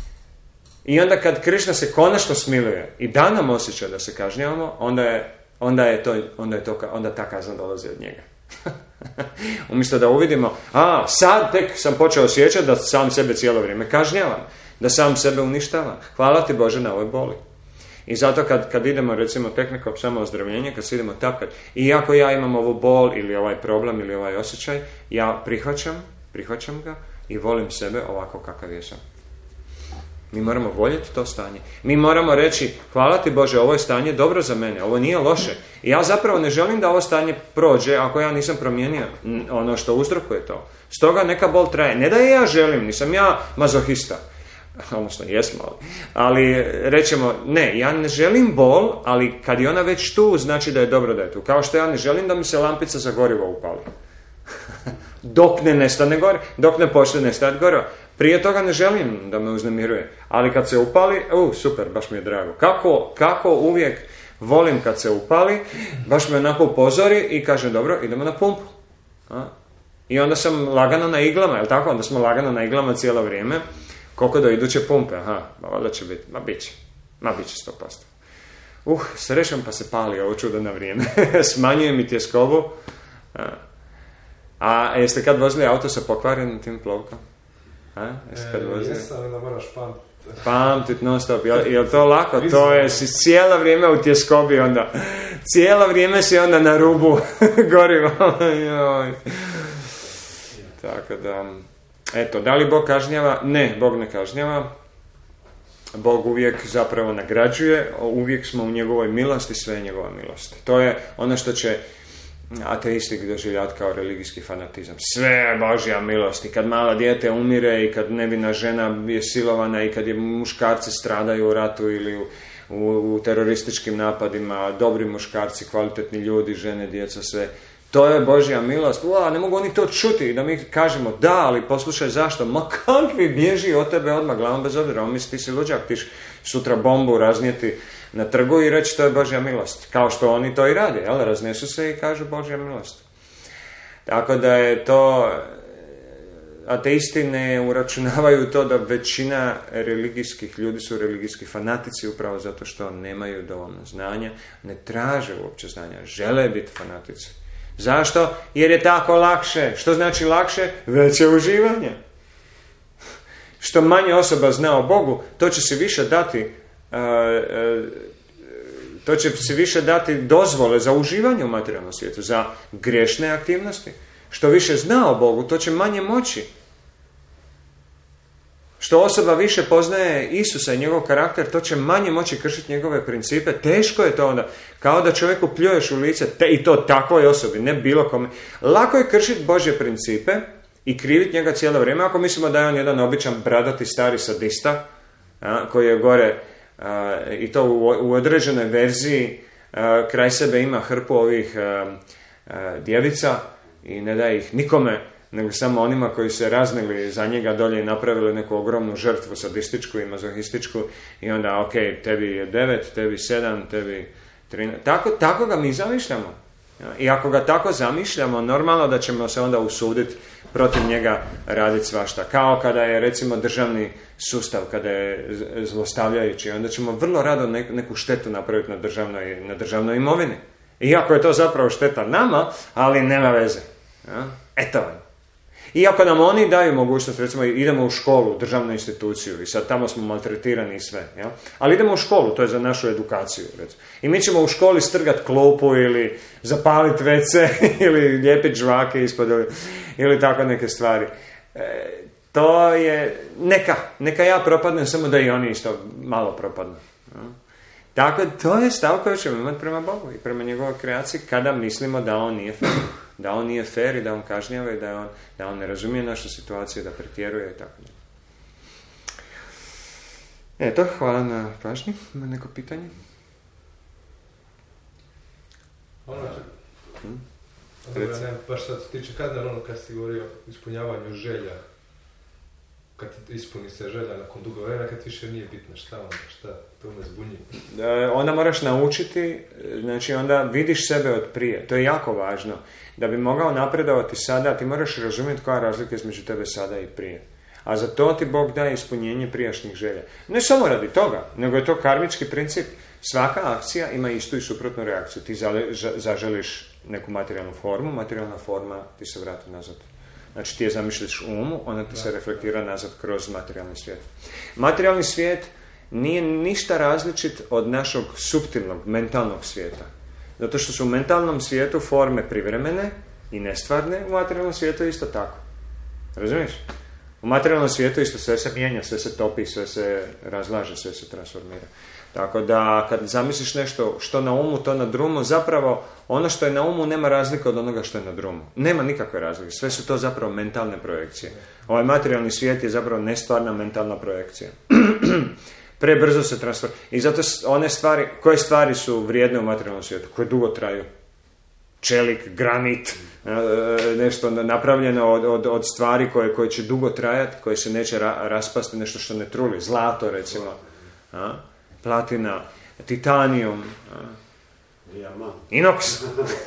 I onda kad Krišna se konačno smiluje i da nam osjeća da se kažnjavamo, onda je, onda je, to, onda je to, onda ta kazna dolazi od njega. Umjesto da uvidimo, a sad tek sam počeo osjećati da sam sebe cijelo vrijeme kažnjavam, da sam sebe uništavam. Hvala ti Bože na ovoj boli. I zato kad, kad idemo, recimo, tehnikom samoozdravljenja, kad se idemo tapkati, i ako ja imam ovu bol ili ovaj problem ili ovaj osjećaj, ja prihvaćam, prihvaćam ga i volim sebe ovako kakav jesam. Mi moramo voljeti to stanje. Mi moramo reći, hvala ti Bože, ovo je stanje dobro za mene, ovo nije loše. I ja zapravo ne želim da ovo stanje prođe ako ja nisam promijenio ono što uzrokuje to. Stoga neka bol traje. Ne da je ja želim, nisam ja mazohista. Odnosno, jesmo, ali, ali rećemo, ne, ja ne želim bol, ali kad je ona već tu, znači da je dobro da je tu. Kao što ja ne želim da mi se lampica za gorivo upali. Dok ne nestane gore, dok ne počne nestajati gorivo. Prije toga ne želim da me uznemiruje, ali kad se upali, u, super, baš mi je drago. Kako, kako uvijek volim kad se upali, baš me onako upozori i kaže, dobro, idemo na pumpu. A? I onda sam lagano na iglama, jel tako? Onda smo lagano na iglama cijelo vrijeme. Koliko do iduće pumpe? Aha, valjda će biti, ma bit će, ma bit će sto posto. Uh, srećom pa se pali ovo čudo na vrijeme. Smanjuje mi tjeskobu. A, a jeste kad vozili auto sa pokvarenim tim plovkom? A, jeste kad vozili? E, jesam, da moraš pamtiti. Pamtit non stop, je, je li to lako? To je, si cijelo vrijeme u tjeskobi onda. Cijelo vrijeme si onda na rubu goriva. Tako da... Eto, da li Bog kažnjava? Ne, Bog ne kažnjava. Bog uvijek zapravo nagrađuje, uvijek smo u njegovoj milosti, sve je njegova milost. To je ono što će ateisti doživljati kao religijski fanatizam. Sve je Božja milost. I kad mala dijete umire, i kad nevina žena je silovana, i kad je muškarci stradaju u ratu ili u, u, u terorističkim napadima, dobri muškarci, kvalitetni ljudi, žene, djeca, sve. To je Božja milost. Ua, ne mogu oni to čuti da mi kažemo da, ali poslušaj zašto. Ma kakvi bježi od tebe odmah glavom bez obzira. On misli ti si luđak, ti sutra bombu raznijeti na trgu i reći to je Božja milost. Kao što oni to i rade, jel? Raznesu se i kažu Božja milost. Tako da je to... Ateisti ne uračunavaju to da većina religijskih ljudi su religijski fanatici upravo zato što nemaju dovoljno znanja, ne traže uopće znanja, žele biti fanatici. Zašto? Jer je tako lakše. Što znači lakše? Veće uživanje. Što manje osoba zna o Bogu, to će se više dati uh, uh, to će se više dati dozvole za uživanje u materijalnom svijetu, za grešne aktivnosti. Što više zna o Bogu, to će manje moći. Što osoba više poznaje Isusa i njegov karakter, to će manje moći kršiti njegove principe. Teško je to onda. Kao da čovjeku pljuješ u lice, te, i to takvoj osobi, ne bilo kome. Lako je kršiti Božje principe i kriviti njega cijelo vrijeme, ako mislimo da je on jedan običan bradati stari sadista, a, koji je gore, a, i to u, u određenoj verziji, a, kraj sebe ima hrpu ovih a, a, djevica i ne daje ih nikome, nego samo onima koji se raznili za njega dolje i napravili neku ogromnu žrtvu sadističku i mazohističku i onda, ok, tebi je devet, tebi sedam, tebi trinaest. Tako, tako ga mi zamišljamo. I ako ga tako zamišljamo, normalno da ćemo se onda usuditi protiv njega raditi svašta. Kao kada je recimo državni sustav, kada je zlostavljajući, onda ćemo vrlo rado neku štetu napraviti na državnoj, na državnoj imovini. Iako je to zapravo šteta nama, ali nema veze. Ja? Eto vam. Iako nam oni daju mogućnost, recimo idemo u školu, državnu instituciju i sad tamo smo maltretirani i sve. Ja? Ali idemo u školu, to je za našu edukaciju. Recimo. I mi ćemo u školi strgati klupu ili zapaliti vece ili lijepiti žvake ispod ili, ili tako neke stvari. E, to je neka, neka ja propadnem, samo da i oni isto malo propadnu. Ja? Tako, to je stav koji ćemo imati prema Bogu i prema njegovoj kreaciji kada mislimo da on nije fair. Da on nije fair i da on kažnjava i da on, da on ne razumije našu situaciju, da pretjeruje i tako. Eto, hvala na pažnji. Ima neko pitanje? Ono, hmm? ono ja nemam baš sad tiče kad ono kad si govorio o ispunjavanju želja, kad ti ispuni se želja nakon dugo vremena, kad više nije bitno šta onda, šta, to me zbunji. E, onda moraš naučiti, znači onda vidiš sebe od prije, to je jako važno. Da bi mogao napredovati sada, ti moraš razumjeti koja je razlika između tebe sada i prije. A za to ti Bog daje ispunjenje prijašnjih želja. Ne samo radi toga, nego je to karmički princip. Svaka akcija ima istu i suprotnu reakciju. Ti zaželiš neku materijalnu formu, materijalna forma ti se vrati nazad. Znači ti je zamišljaš u umu, ona ti se reflektira nazad kroz materijalni svijet. Materijalni svijet nije ništa različit od našeg suptilnog, mentalnog svijeta. Zato što su u mentalnom svijetu forme privremene i nestvarne, u materijalnom svijetu je isto tako. Razumiješ? U materijalnom svijetu isto sve se mijenja, sve se topi, sve se razlaže, sve se transformira. Tako da kad zamisliš nešto što na umu, to na drumu, zapravo ono što je na umu nema razlike od onoga što je na drumu. Nema nikakve razlike, sve su to zapravo mentalne projekcije. Ovaj materijalni svijet je zapravo nestvarna mentalna projekcija. Prebrzo se transformira. I zato one stvari, koje stvari su vrijedne u materijalnom svijetu, koje dugo traju? Čelik, granit, nešto napravljeno od, od, od stvari koje, koje će dugo trajati, koje se neće ra, raspasti, nešto što ne truli. Zlato, recimo. A? Platina, titanijum, a? Inox.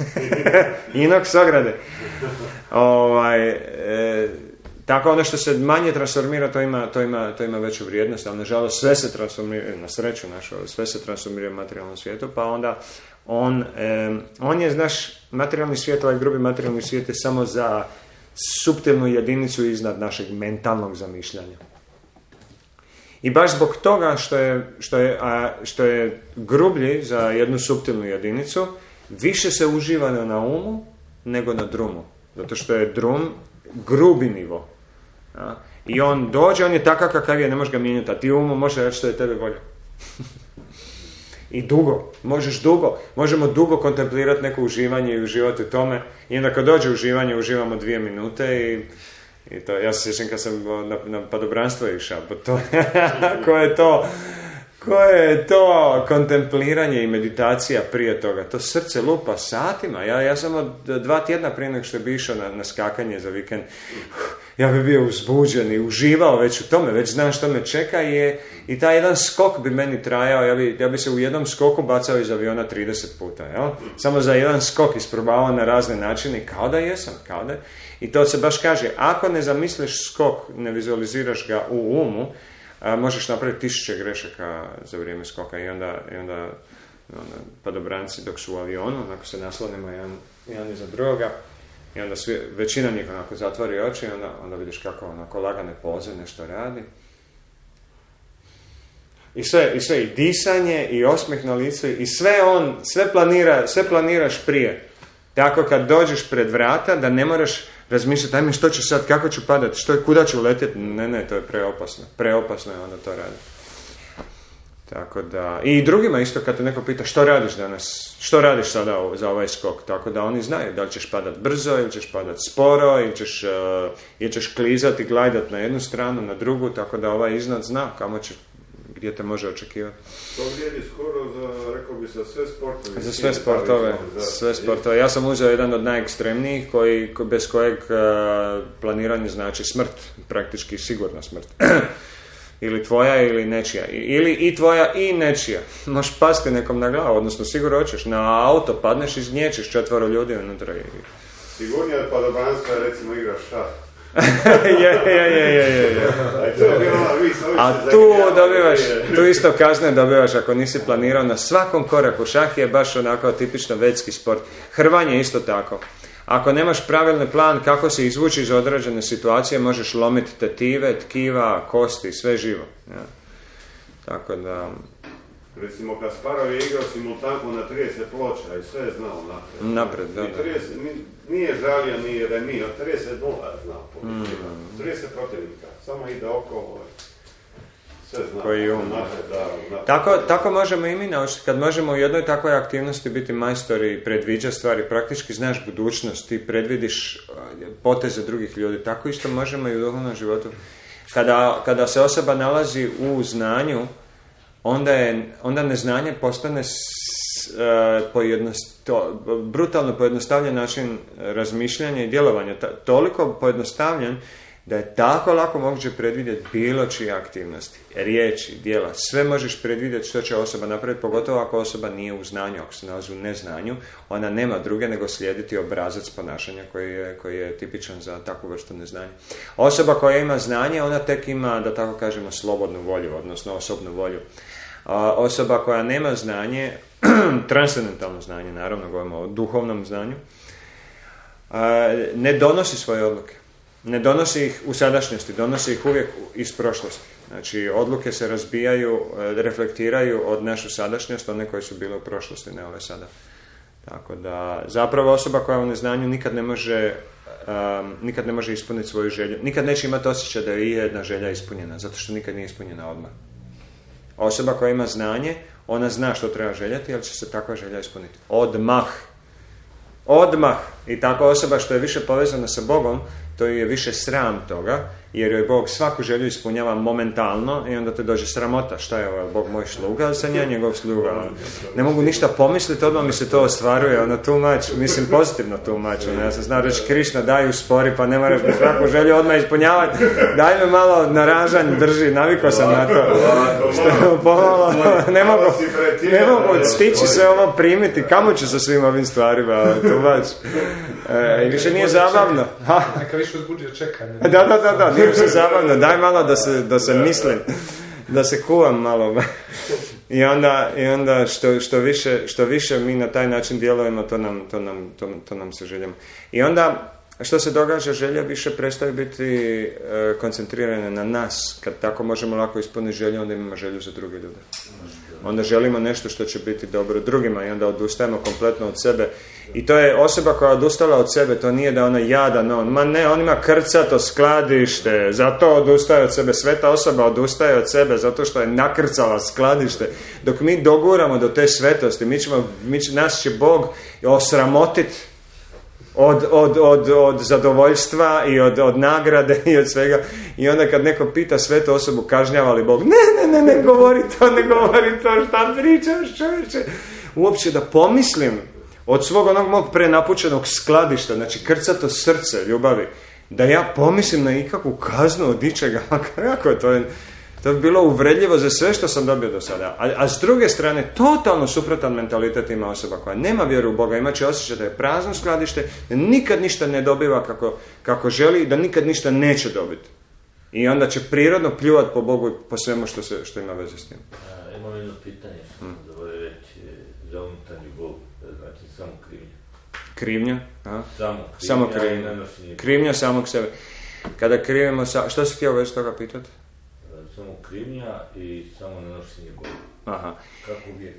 Inox ograde. Ovaj... E, Tako ono što se manje transformira, to ima, to ima, to ima veću vrijednost, ali nažalost sve se transformira, na sreću našu, sve se transformira u materijalnom svijetu, pa onda on, eh, on je, znaš, materijalni svijet, ovaj grubi materijalni svijet je samo za suptilnu jedinicu iznad našeg mentalnog zamišljanja. I baš zbog toga što je, što je, a, što je grublji za jednu suptilnu jedinicu, više se uživa na umu nego na drumu. Zato što je drum grubi nivo. Ja? I on dođe, on je takav kakav je, ne možeš ga mijenjati, a ti umu može reći što je tebe volja. I dugo, možeš dugo, možemo dugo kontemplirati neko uživanje i uživati u tome. I onda kad dođe uživanje, uživamo dvije minute i, i to, ja se sjećam kad sam na, na padobranstvo išao, pa to, koje je to, koje je to kontempliranje i meditacija prije toga. To srce lupa satima. Ja, ja sam dva tjedna prije nego što bi išao na, na skakanje za vikend, ja bi bio uzbuđen i uživao već u tome, već znam što me čeka i, i taj jedan skok bi meni trajao, ja bi, ja bi se u jednom skoku bacao iz aviona trideset puta, jel? Samo za jedan skok isprobavao na razne načine, kao da jesam, kao da. I to se baš kaže, ako ne zamisliš skok, ne vizualiziraš ga u umu, a, možeš napraviti tisuće grešaka za vrijeme skoka i onda, i onda, onda padobranci dok su u avionu, onako se naslonimo jedan, jedan iza drugoga, i onda svi, većina njih onako zatvori oči i onda, onda vidiš kako onako lagane poze nešto radi. I sve, i sve, i disanje, i osmijeh na licu, i sve on, sve, planira, sve planiraš prije. Tako kad dođeš pred vrata, da ne moraš razmišljati, ajme što ću sad, kako ću padati, što je, kuda ću letjeti, ne, ne, to je preopasno. Preopasno je onda to radi. Tako da, i drugima isto kad te neko pita što radiš danas, što radiš sada za ovaj skok, tako da oni znaju da li ćeš padat brzo ili ćeš padat sporo ili ćeš, uh, ili ćeš klizati, glajdat na jednu stranu, na drugu, tako da ovaj iznad zna kamo će, gdje te može očekivati. To vrijedi skoro za, rekao bi, za sve sportove. Za sve sportove, za sve sportove. Ja sam uzeo jedan od najekstremnijih koji, bez kojeg uh, planiranje znači smrt, praktički sigurna smrt. Ili tvoja ili nečija. Ili i tvoja i nečija. Možeš pasti nekom na glavu, odnosno sigurno hoćeš. Na auto padneš i znječeš četvoro ljudi unutra. Sigurnije od padobranstva je recimo igraš šah. je, je, je, je, je. A tu dobivaš, tu isto kazne dobivaš ako nisi planirao na svakom koraku. Šah je baš onako tipično vedski sport. Hrvanje isto tako. Ako nemaš pravilni plan kako se izvući iz određene situacije, možeš lomiti tetive, tkiva, kosti, sve živo. Ja. Tako da... Recimo, Kasparov je igrao simultanku na trideset ploča i sve je znao napred. Napred, da, da. trideset, nije žalio ni remi, od trideset nula je znao. Mm. trideset protivnika, samo ide okolo. Sve znao. Koji um. Napred, da, napred. Tako, tako možemo i mi naučiti. Kad možemo u jednoj takvoj aktivnosti biti majstori i predviđati stvari, praktički znaš budućnost, ti predvidiš poteze drugih ljudi. Tako isto možemo i u duhovnom životu. Kada, kada se osoba nalazi u znanju, onda, je, onda neznanje postane s, uh, pojednosto, brutalno pojednostavljen način razmišljanja i djelovanja. Ta, toliko pojednostavljen da je tako lako moguće predvidjeti bilo čije aktivnosti, riječi, djela. Sve možeš predvidjeti što će osoba napraviti, pogotovo ako osoba nije u znanju. Ako se nalazi u neznanju, ona nema druge nego slijediti obrazac ponašanja koji je, koji je tipičan za takvu vrstu neznanja. Osoba koja ima znanje, ona tek ima, da tako kažemo, slobodnu volju, odnosno osobnu volju. A osoba koja nema znanje, transcendentalno znanje, naravno govorimo o duhovnom znanju, ne donosi svoje odluke. Ne donosi ih u sadašnjosti, donosi ih uvijek iz prošlosti. Znači, odluke se razbijaju, reflektiraju od našu sadašnjost, one koje su bile u prošlosti, ne ove sada. Tako da, zapravo osoba koja u neznanju nikad ne može, um, nikad ne može ispuniti svoju želju. Nikad neće imati osjećaj da je jedna želja ispunjena, zato što nikad nije ispunjena odmah. Osoba koja ima znanje, ona zna što treba željeti, ali će se takva želja ispuniti. Odmah. Odmah. I takva osoba što je više povezana sa Bogom, to je više sram toga, jer joj Bog svaku želju ispunjava momentalno i onda te dođe sramota. Šta je ovo, Bog moj sluga, ali sam ja njegov sluga. Ne mogu ništa pomisliti, odmah mi se to ostvaruje, ono tumač, mislim pozitivno tumač. Ono, ja sam znao reći, Krišna, daj uspori, pa ne moraš mi svaku želju odmah ispunjavati. Daj me malo naražanj, drži, navikao sam na to. Što, pomalo, ne mogu, ne mogu stići sve ovo primiti, kamo ću sa svim ovim stvarima, tumač. E, i više nije zabavno. Neka više uzbuđuje čekanje. Da, da, da, da, nije više zabavno. Daj malo da se, da se mislim, da se kuvam malo. I onda, i onda što, što, više, što više mi na taj način djelujemo, to nam, to nam, to, to nam se željamo. I onda, što se događa, želja više prestaje biti e, koncentrirana na nas. Kad tako možemo lako ispuniti želju, onda imamo želju za druge ljude. Onda želimo nešto što će biti dobro drugima i onda odustajemo kompletno od sebe. I to je osoba koja je odustala od sebe, to nije da ona jada, no, ma ne, on ima krcato skladište, zato odustaje od sebe. Sveta osoba odustaje od sebe zato što je nakrcala skladište. Dok mi doguramo do te svetosti, mi ćemo, mi će, nas će Bog osramotiti od, od, od, od zadovoljstva i od, od nagrade i od svega. I onda kad neko pita svetu osobu, kažnjava li Bog? Ne, ne, ne, ne govori to, ne govori to, šta pričaš, čovječe. Uopće da pomislim od svog onog mog prenapučenog skladišta, znači krcato srce ljubavi, da ja pomislim na ikakvu kaznu od ničega. Kako je to? Je, to je bilo uvredljivo za sve što sam dobio do sada. A, a s druge strane, totalno suprotan mentalitet ima osoba koja nema vjeru u Boga, ima će osjećaj da je prazno skladište, da nikad ništa ne dobiva kako, kako želi i da nikad ništa neće dobiti. I onda će prirodno pljuvati po Bogu i po svemu što, se, što ima veze s tim. A, imam jedno pitanje, što sam hmm. zaboravio reći, za unutarnji Bog, znači samo krivnja. Krivnja? A? Samo krivnja, samo krivnja. Krivnja samog sebe. Kada krivimo, sa... što si htio već toga pitati? Samo krivnja i samo nanošenje Boga. Aha. Kako uvijek?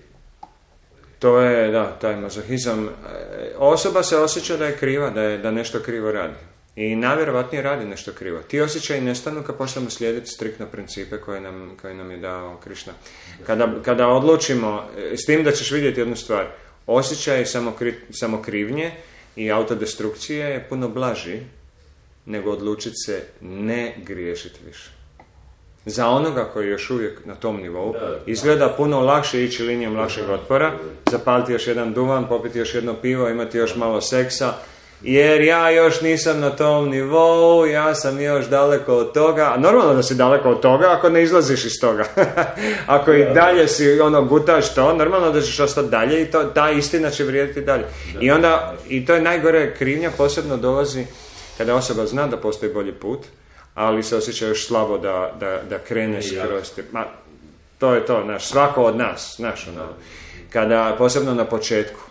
To je, da, taj mazohizam. Osoba se osjeća da je kriva, da, je, da nešto krivo radi. I najvjerovatnije radi nešto krivo. Ti osjećaji nestanu kad počnemo slijediti striktno principe koje nam, koje nam je dao Krišna. Kada, kada odlučimo, s tim da ćeš vidjeti jednu stvar, osjećaj samokri, samokrivnje i autodestrukcije je puno blaži nego odlučiti se ne griješiti više. Za onoga koji je još uvijek na tom nivou, izgleda puno lakše ići linijom lakšeg otpora, zapaliti još jedan duvan, popiti još jedno pivo, imati još malo seksa, jer ja još nisam na tom nivou, ja sam još daleko od toga. A normalno da si daleko od toga ako ne izlaziš iz toga. Ako i dalje si ono gutaš to, normalno da ćeš ostati dalje i to, ta istina će vrijediti dalje. I onda, i to je najgore, krivnja posebno dolazi kada osoba zna da postoji bolji put, ali se osjeća još slabo da, da, da kreneš kroz te... Ma, to je to, naš, svako od nas, znaš, ono, kada, posebno na početku,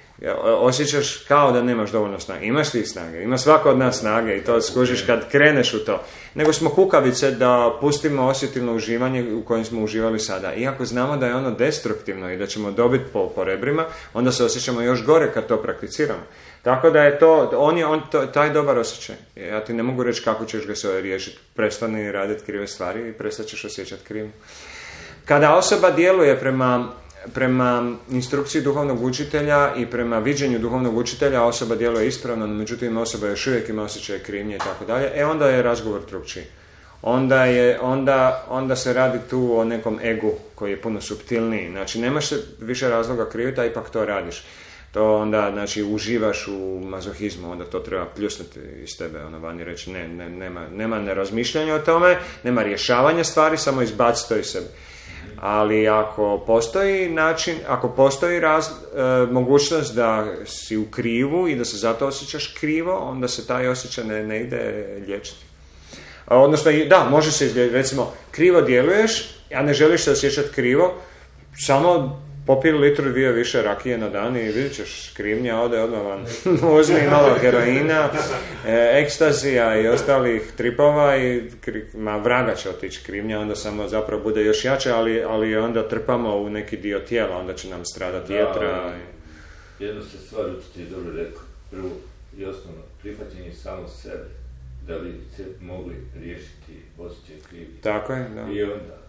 osjećaš kao da nemaš dovoljno snage. Imaš ti snage, ima svako od nas snage i to skužiš kad kreneš u to. Nego smo kukavice da pustimo osjetilno uživanje u kojem smo uživali sada. Iako znamo da je ono destruktivno i da ćemo dobiti po, po rebrima, onda se osjećamo još gore kad to prakticiramo. Tako da je to, on je on, to, taj dobar osjećaj. Ja ti ne mogu reći kako ćeš ga se riješiti. Prestani raditi krive stvari i prestat ćeš osjećati krivnju. Kada osoba djeluje prema prema instrukciji duhovnog učitelja i prema viđenju duhovnog učitelja, osoba djeluje ispravno, međutim osoba još uvijek ima osjećaje krivnje i tako dalje, e onda je razgovor drukčiji. Onda, je, onda, onda se radi tu o nekom egu koji je puno suptilniji. Znači, nemaš se više razloga kriviti, a ipak to radiš. To onda, znači, uživaš u mazohizmu, onda to treba pljusnuti iz tebe, ono vani reći, ne, ne, nema, nema nerazmišljanja o tome, nema rješavanja stvari, samo izbaci to iz sebe. Ali ako postoji način, ako postoji raz, e, mogućnost da si u krivu i da se zato osjećaš krivo, onda se taj osjećaj ne, ne ide liječiti. Odnosno, da, može se izliječiti. Recimo, krivo djeluješ, a ne želiš se osjećati krivo, samo popij litru dvije više rakije na dan i vidjet ćeš, krivnja ode odmah van. Uzmi malo heroina, e, ekstazija i ostalih tripova i ma vraga će otići krivnja, onda samo zapravo bude još jače, ali, ali onda trpamo u neki dio tijela, onda će nam stradati jetra. I... Jedno se stvar učiti je dobro rekao. Prvo i osnovno, prihvaćenje samo sebe, da bi se mogli riješiti osjećaj krivnje. Tako je, da. I onda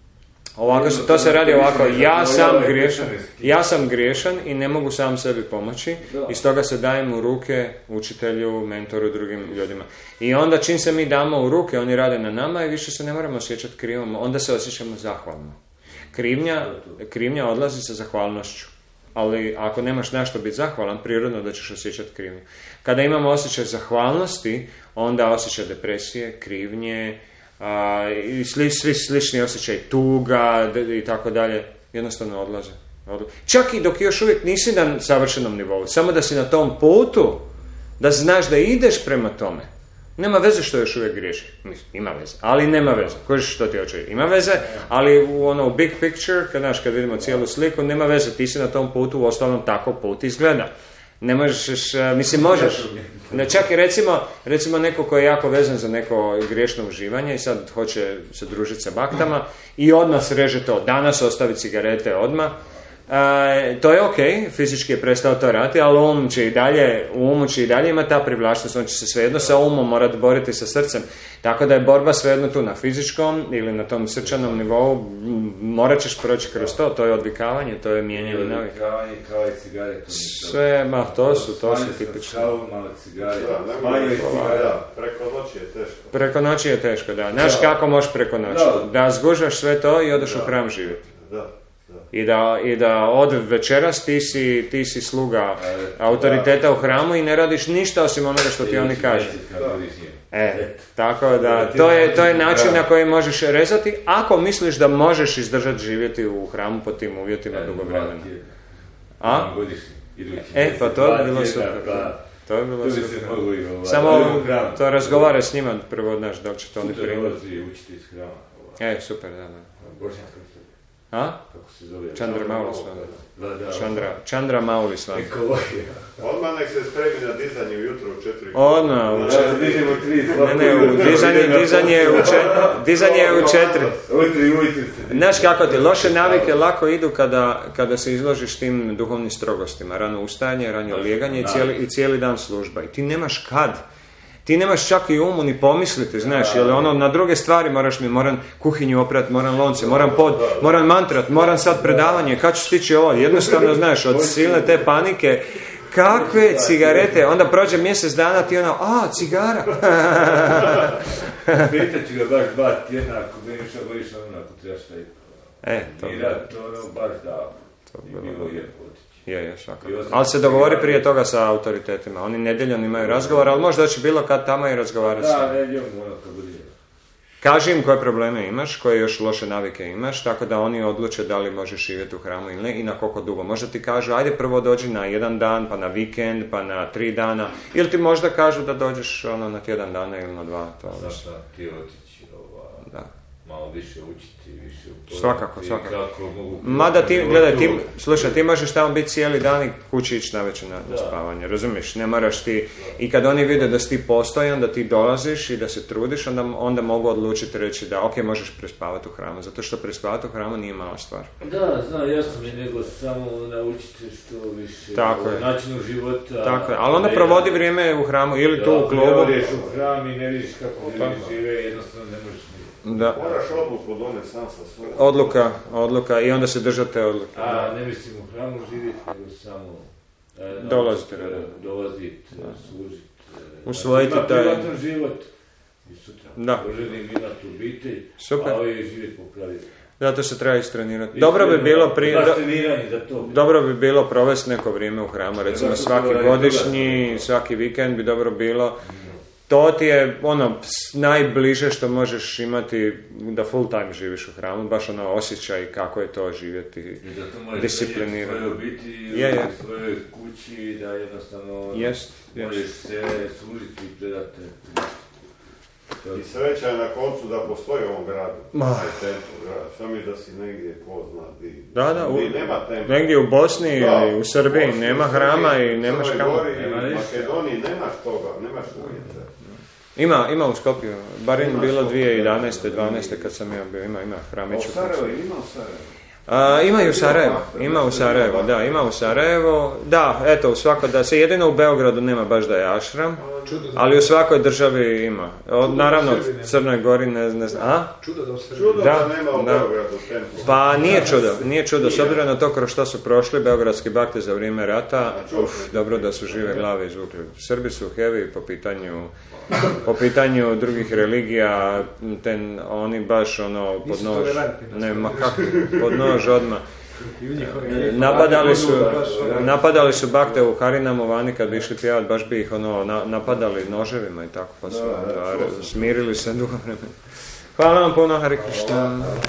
Ovako se, to se radi ovako, ja sam griješan, ja sam griješan i ne mogu sam sebi pomoći i stoga se dajem u ruke učitelju, mentoru, drugim ljudima. I onda čim se mi damo u ruke, oni rade na nama i više se ne moramo osjećati krivom, onda se osjećamo zahvalno. Krivnja, krivnja odlazi sa zahvalnošću, ali ako nemaš na što biti zahvalan, prirodno da ćeš osjećati krivnju. Kada imamo osjećaj zahvalnosti, onda osjećaj depresije, krivnje, A, i sli, svi slični osjećaj tuga i tako dalje jednostavno odlaze. odlaze. Čak i dok još uvijek nisi na savršenom nivou, samo da si na tom putu, da znaš da ideš prema tome. Nema veze što još uvijek griješi. Ima veze, ali nema veze. Kojiš što ti hoće? Ima veze, ali u ono big picture, kad, znaš, kad vidimo cijelu sliku, nema veze, ti si na tom putu, u ostalom tako put izgleda. Ne možeš, mislim možeš. Ne, čak i recimo, recimo neko koji je jako vezan za neko griješno uživanje i sad hoće se družiti sa baktama i odmah sreže to. Danas ostavi cigarete odmah. E, to je ok, fizički je prestao to raditi, ali um će i dalje, umu će i dalje ima ta privlačnost, on će se svejedno sa umom morati boriti sa srcem. Tako da je borba svejedno tu na fizičkom ili na tom srčanom nivou, morat ćeš proći kroz to, to je odvikavanje, to je mijenjanje navike. Odvikavanje kao i cigarete. Sve, ma to su, to su tipično. Malo cigarete. Preko noći je teško. Preko noći je teško, da. Znaš kako možeš preko noći? Da zgužaš sve to i odeš u hram živjeti. Da. I da, i da od večeras ti si, ti si sluga autoriteta u hramu i ne radiš ništa osim onoga što ti oni kažu. E, tako da, to je, to je način na koji možeš rezati, ako misliš da možeš izdržati živjeti u hramu pod tim uvjetima dugo vremena. A? E, pa to je bilo super. To je bilo super. Samo to razgovara s njima prvo, znaš, da li će to oni primiti. E, super, da, da. A? Kako se zove? Čandra Mauli Svami. Čandra, Čandra Mauli Svami. Odmah nek se spremi na dizanje ujutro u četiri. Odmah u četiri. Ne, ne, u dizanje, dizanje u četiri. Dizanje u četiri. Znaš kako ti, loše navike lako idu kada, kada se izložiš tim duhovnim strogostima. Rano ustajanje, rano lijeganje i cijeli, i cijeli dan služba. I ti nemaš kad. Ti nemaš čak i umu ni pomisliti, znaš, jer ono, na druge stvari moraš mi, moram kuhinju oprati, moram lonce, moram pod, moram mantrat, moram sad predavanje, kad ću stići ovo, jednostavno, znaš, od silne te panike, kakve cigarete, onda prođe mjesec dana, ti ono, a, cigara. Pitat ću ga baš dva tjedna, ako bi ništa bojiš, ono, ako trebaš taj... E, to bi bilo. To ono, baš da, bi bilo lijepo. Je, je, svakako. Ali se dogovori prije toga sa autoritetima. Oni nedjeljom imaju razgovor, ali možda će bilo kad tamo i razgovarati. Da, nedjeljom ono kad bude. Kaži im koje probleme imaš, koje još loše navike imaš, tako da oni odluče da li možeš živjeti u hramu ili ne i na koliko dugo. Možda ti kažu, ajde prvo dođi na jedan dan, pa na vikend, pa na tri dana, ili ti možda kažu da dođeš ono, na tjedan dana ili na dva. To zašto ti otići ova, da. malo više učiti, više upoznati. Svakako, svakako. Kako mogu... Mada ti, gledaj, ti, slušaj, ti možeš tamo biti cijeli dan i kući ići navečer na, na spavanje, razumiješ? Ne moraš ti, i kad oni vide da si ti postojan, da ti dolaziš i da se trudiš, onda, onda mogu odlučiti reći da ok, možeš prespavati u hramu, zato što prespavati u hramu nije mala stvar. Da, znam, jasno mi, nego samo naučite što više tako o načinu života. Tako je, ali onda provodi vrijeme u hramu ili tu u klubu. Da, odeš u hram i ne vidiš kako ljudi žive, jednostavno ne možeš ni... Da. Moraš odluku doneti sam sa svojom. Odluka, odluka i onda se držate odluke. A, ne mislim u hramu živjeti, nego samo e, dolaziti, e, dolaziti, služiti. E, usvojiti znači, taj... ima privatan život i sutra. Da. Poželim imati obitelj, super. A ovi živjeti po pravilu. Zato se treba istrenirati. Dobro bi bilo pri... Do... Dobro bi bilo provesti neko vrijeme u hramu, recimo svaki godišnji, svaki vikend bi dobro bilo. To ti je ono najbliže što možeš imati da full time živiš u hramu, baš ono osjećaj kako je to živjeti disciplinirano. Svoje obiti, je, je. svoje kući, da jednostavno jest, možeš jest. se služiti i predati. I sreća je na koncu da postoji u ovom gradu. Ma. Templu grad. Što mi da si negdje pozna di, Da, da, u, di nema templa. negdje u Bosni Da, ili u Srbiji Bosni, nema u Srbiji, hrama i nemaš Crnoj kamera. Gori i Makedoniji nemaš toga, nemaš uvjeta. Ima, ima u Skopju, bar je bilo dvije tisuće jedanaeste dvanaeste kad sam ja bio, ima, ima hramić. U Sarajevo ima u Sarajevo. A, ima i u Sarajevu, ima u Sarajevu, da, ima u Sarajevu, da, eto, u svako, da se jedino u Beogradu nema baš da je ašram, ali u svakoj državi ima. Od, naravno, u Crnoj Gori ne, ne znam, a? Čudo da u Srbiji. Čudo Da, da nema u da. Beogradu templu. Pa nije čudo, nije čudo, s obzirom na to kroz što su prošli beogradski bakti za vrijeme rata, uf, dobro da su žive glave izvukli. Srbi su heavy po pitanju, po pitanju drugih religija, ten, oni baš ono, pod nož, ne, ma kako, pod nož odmah. Napadali su, napadali su bakte u Harinamu vani kad bi išli pjevati, baš bi ih ono, na, napadali noževima i tako, pa su da, smirili se dugo vremena. Hvala vam puno, Hare Krishna.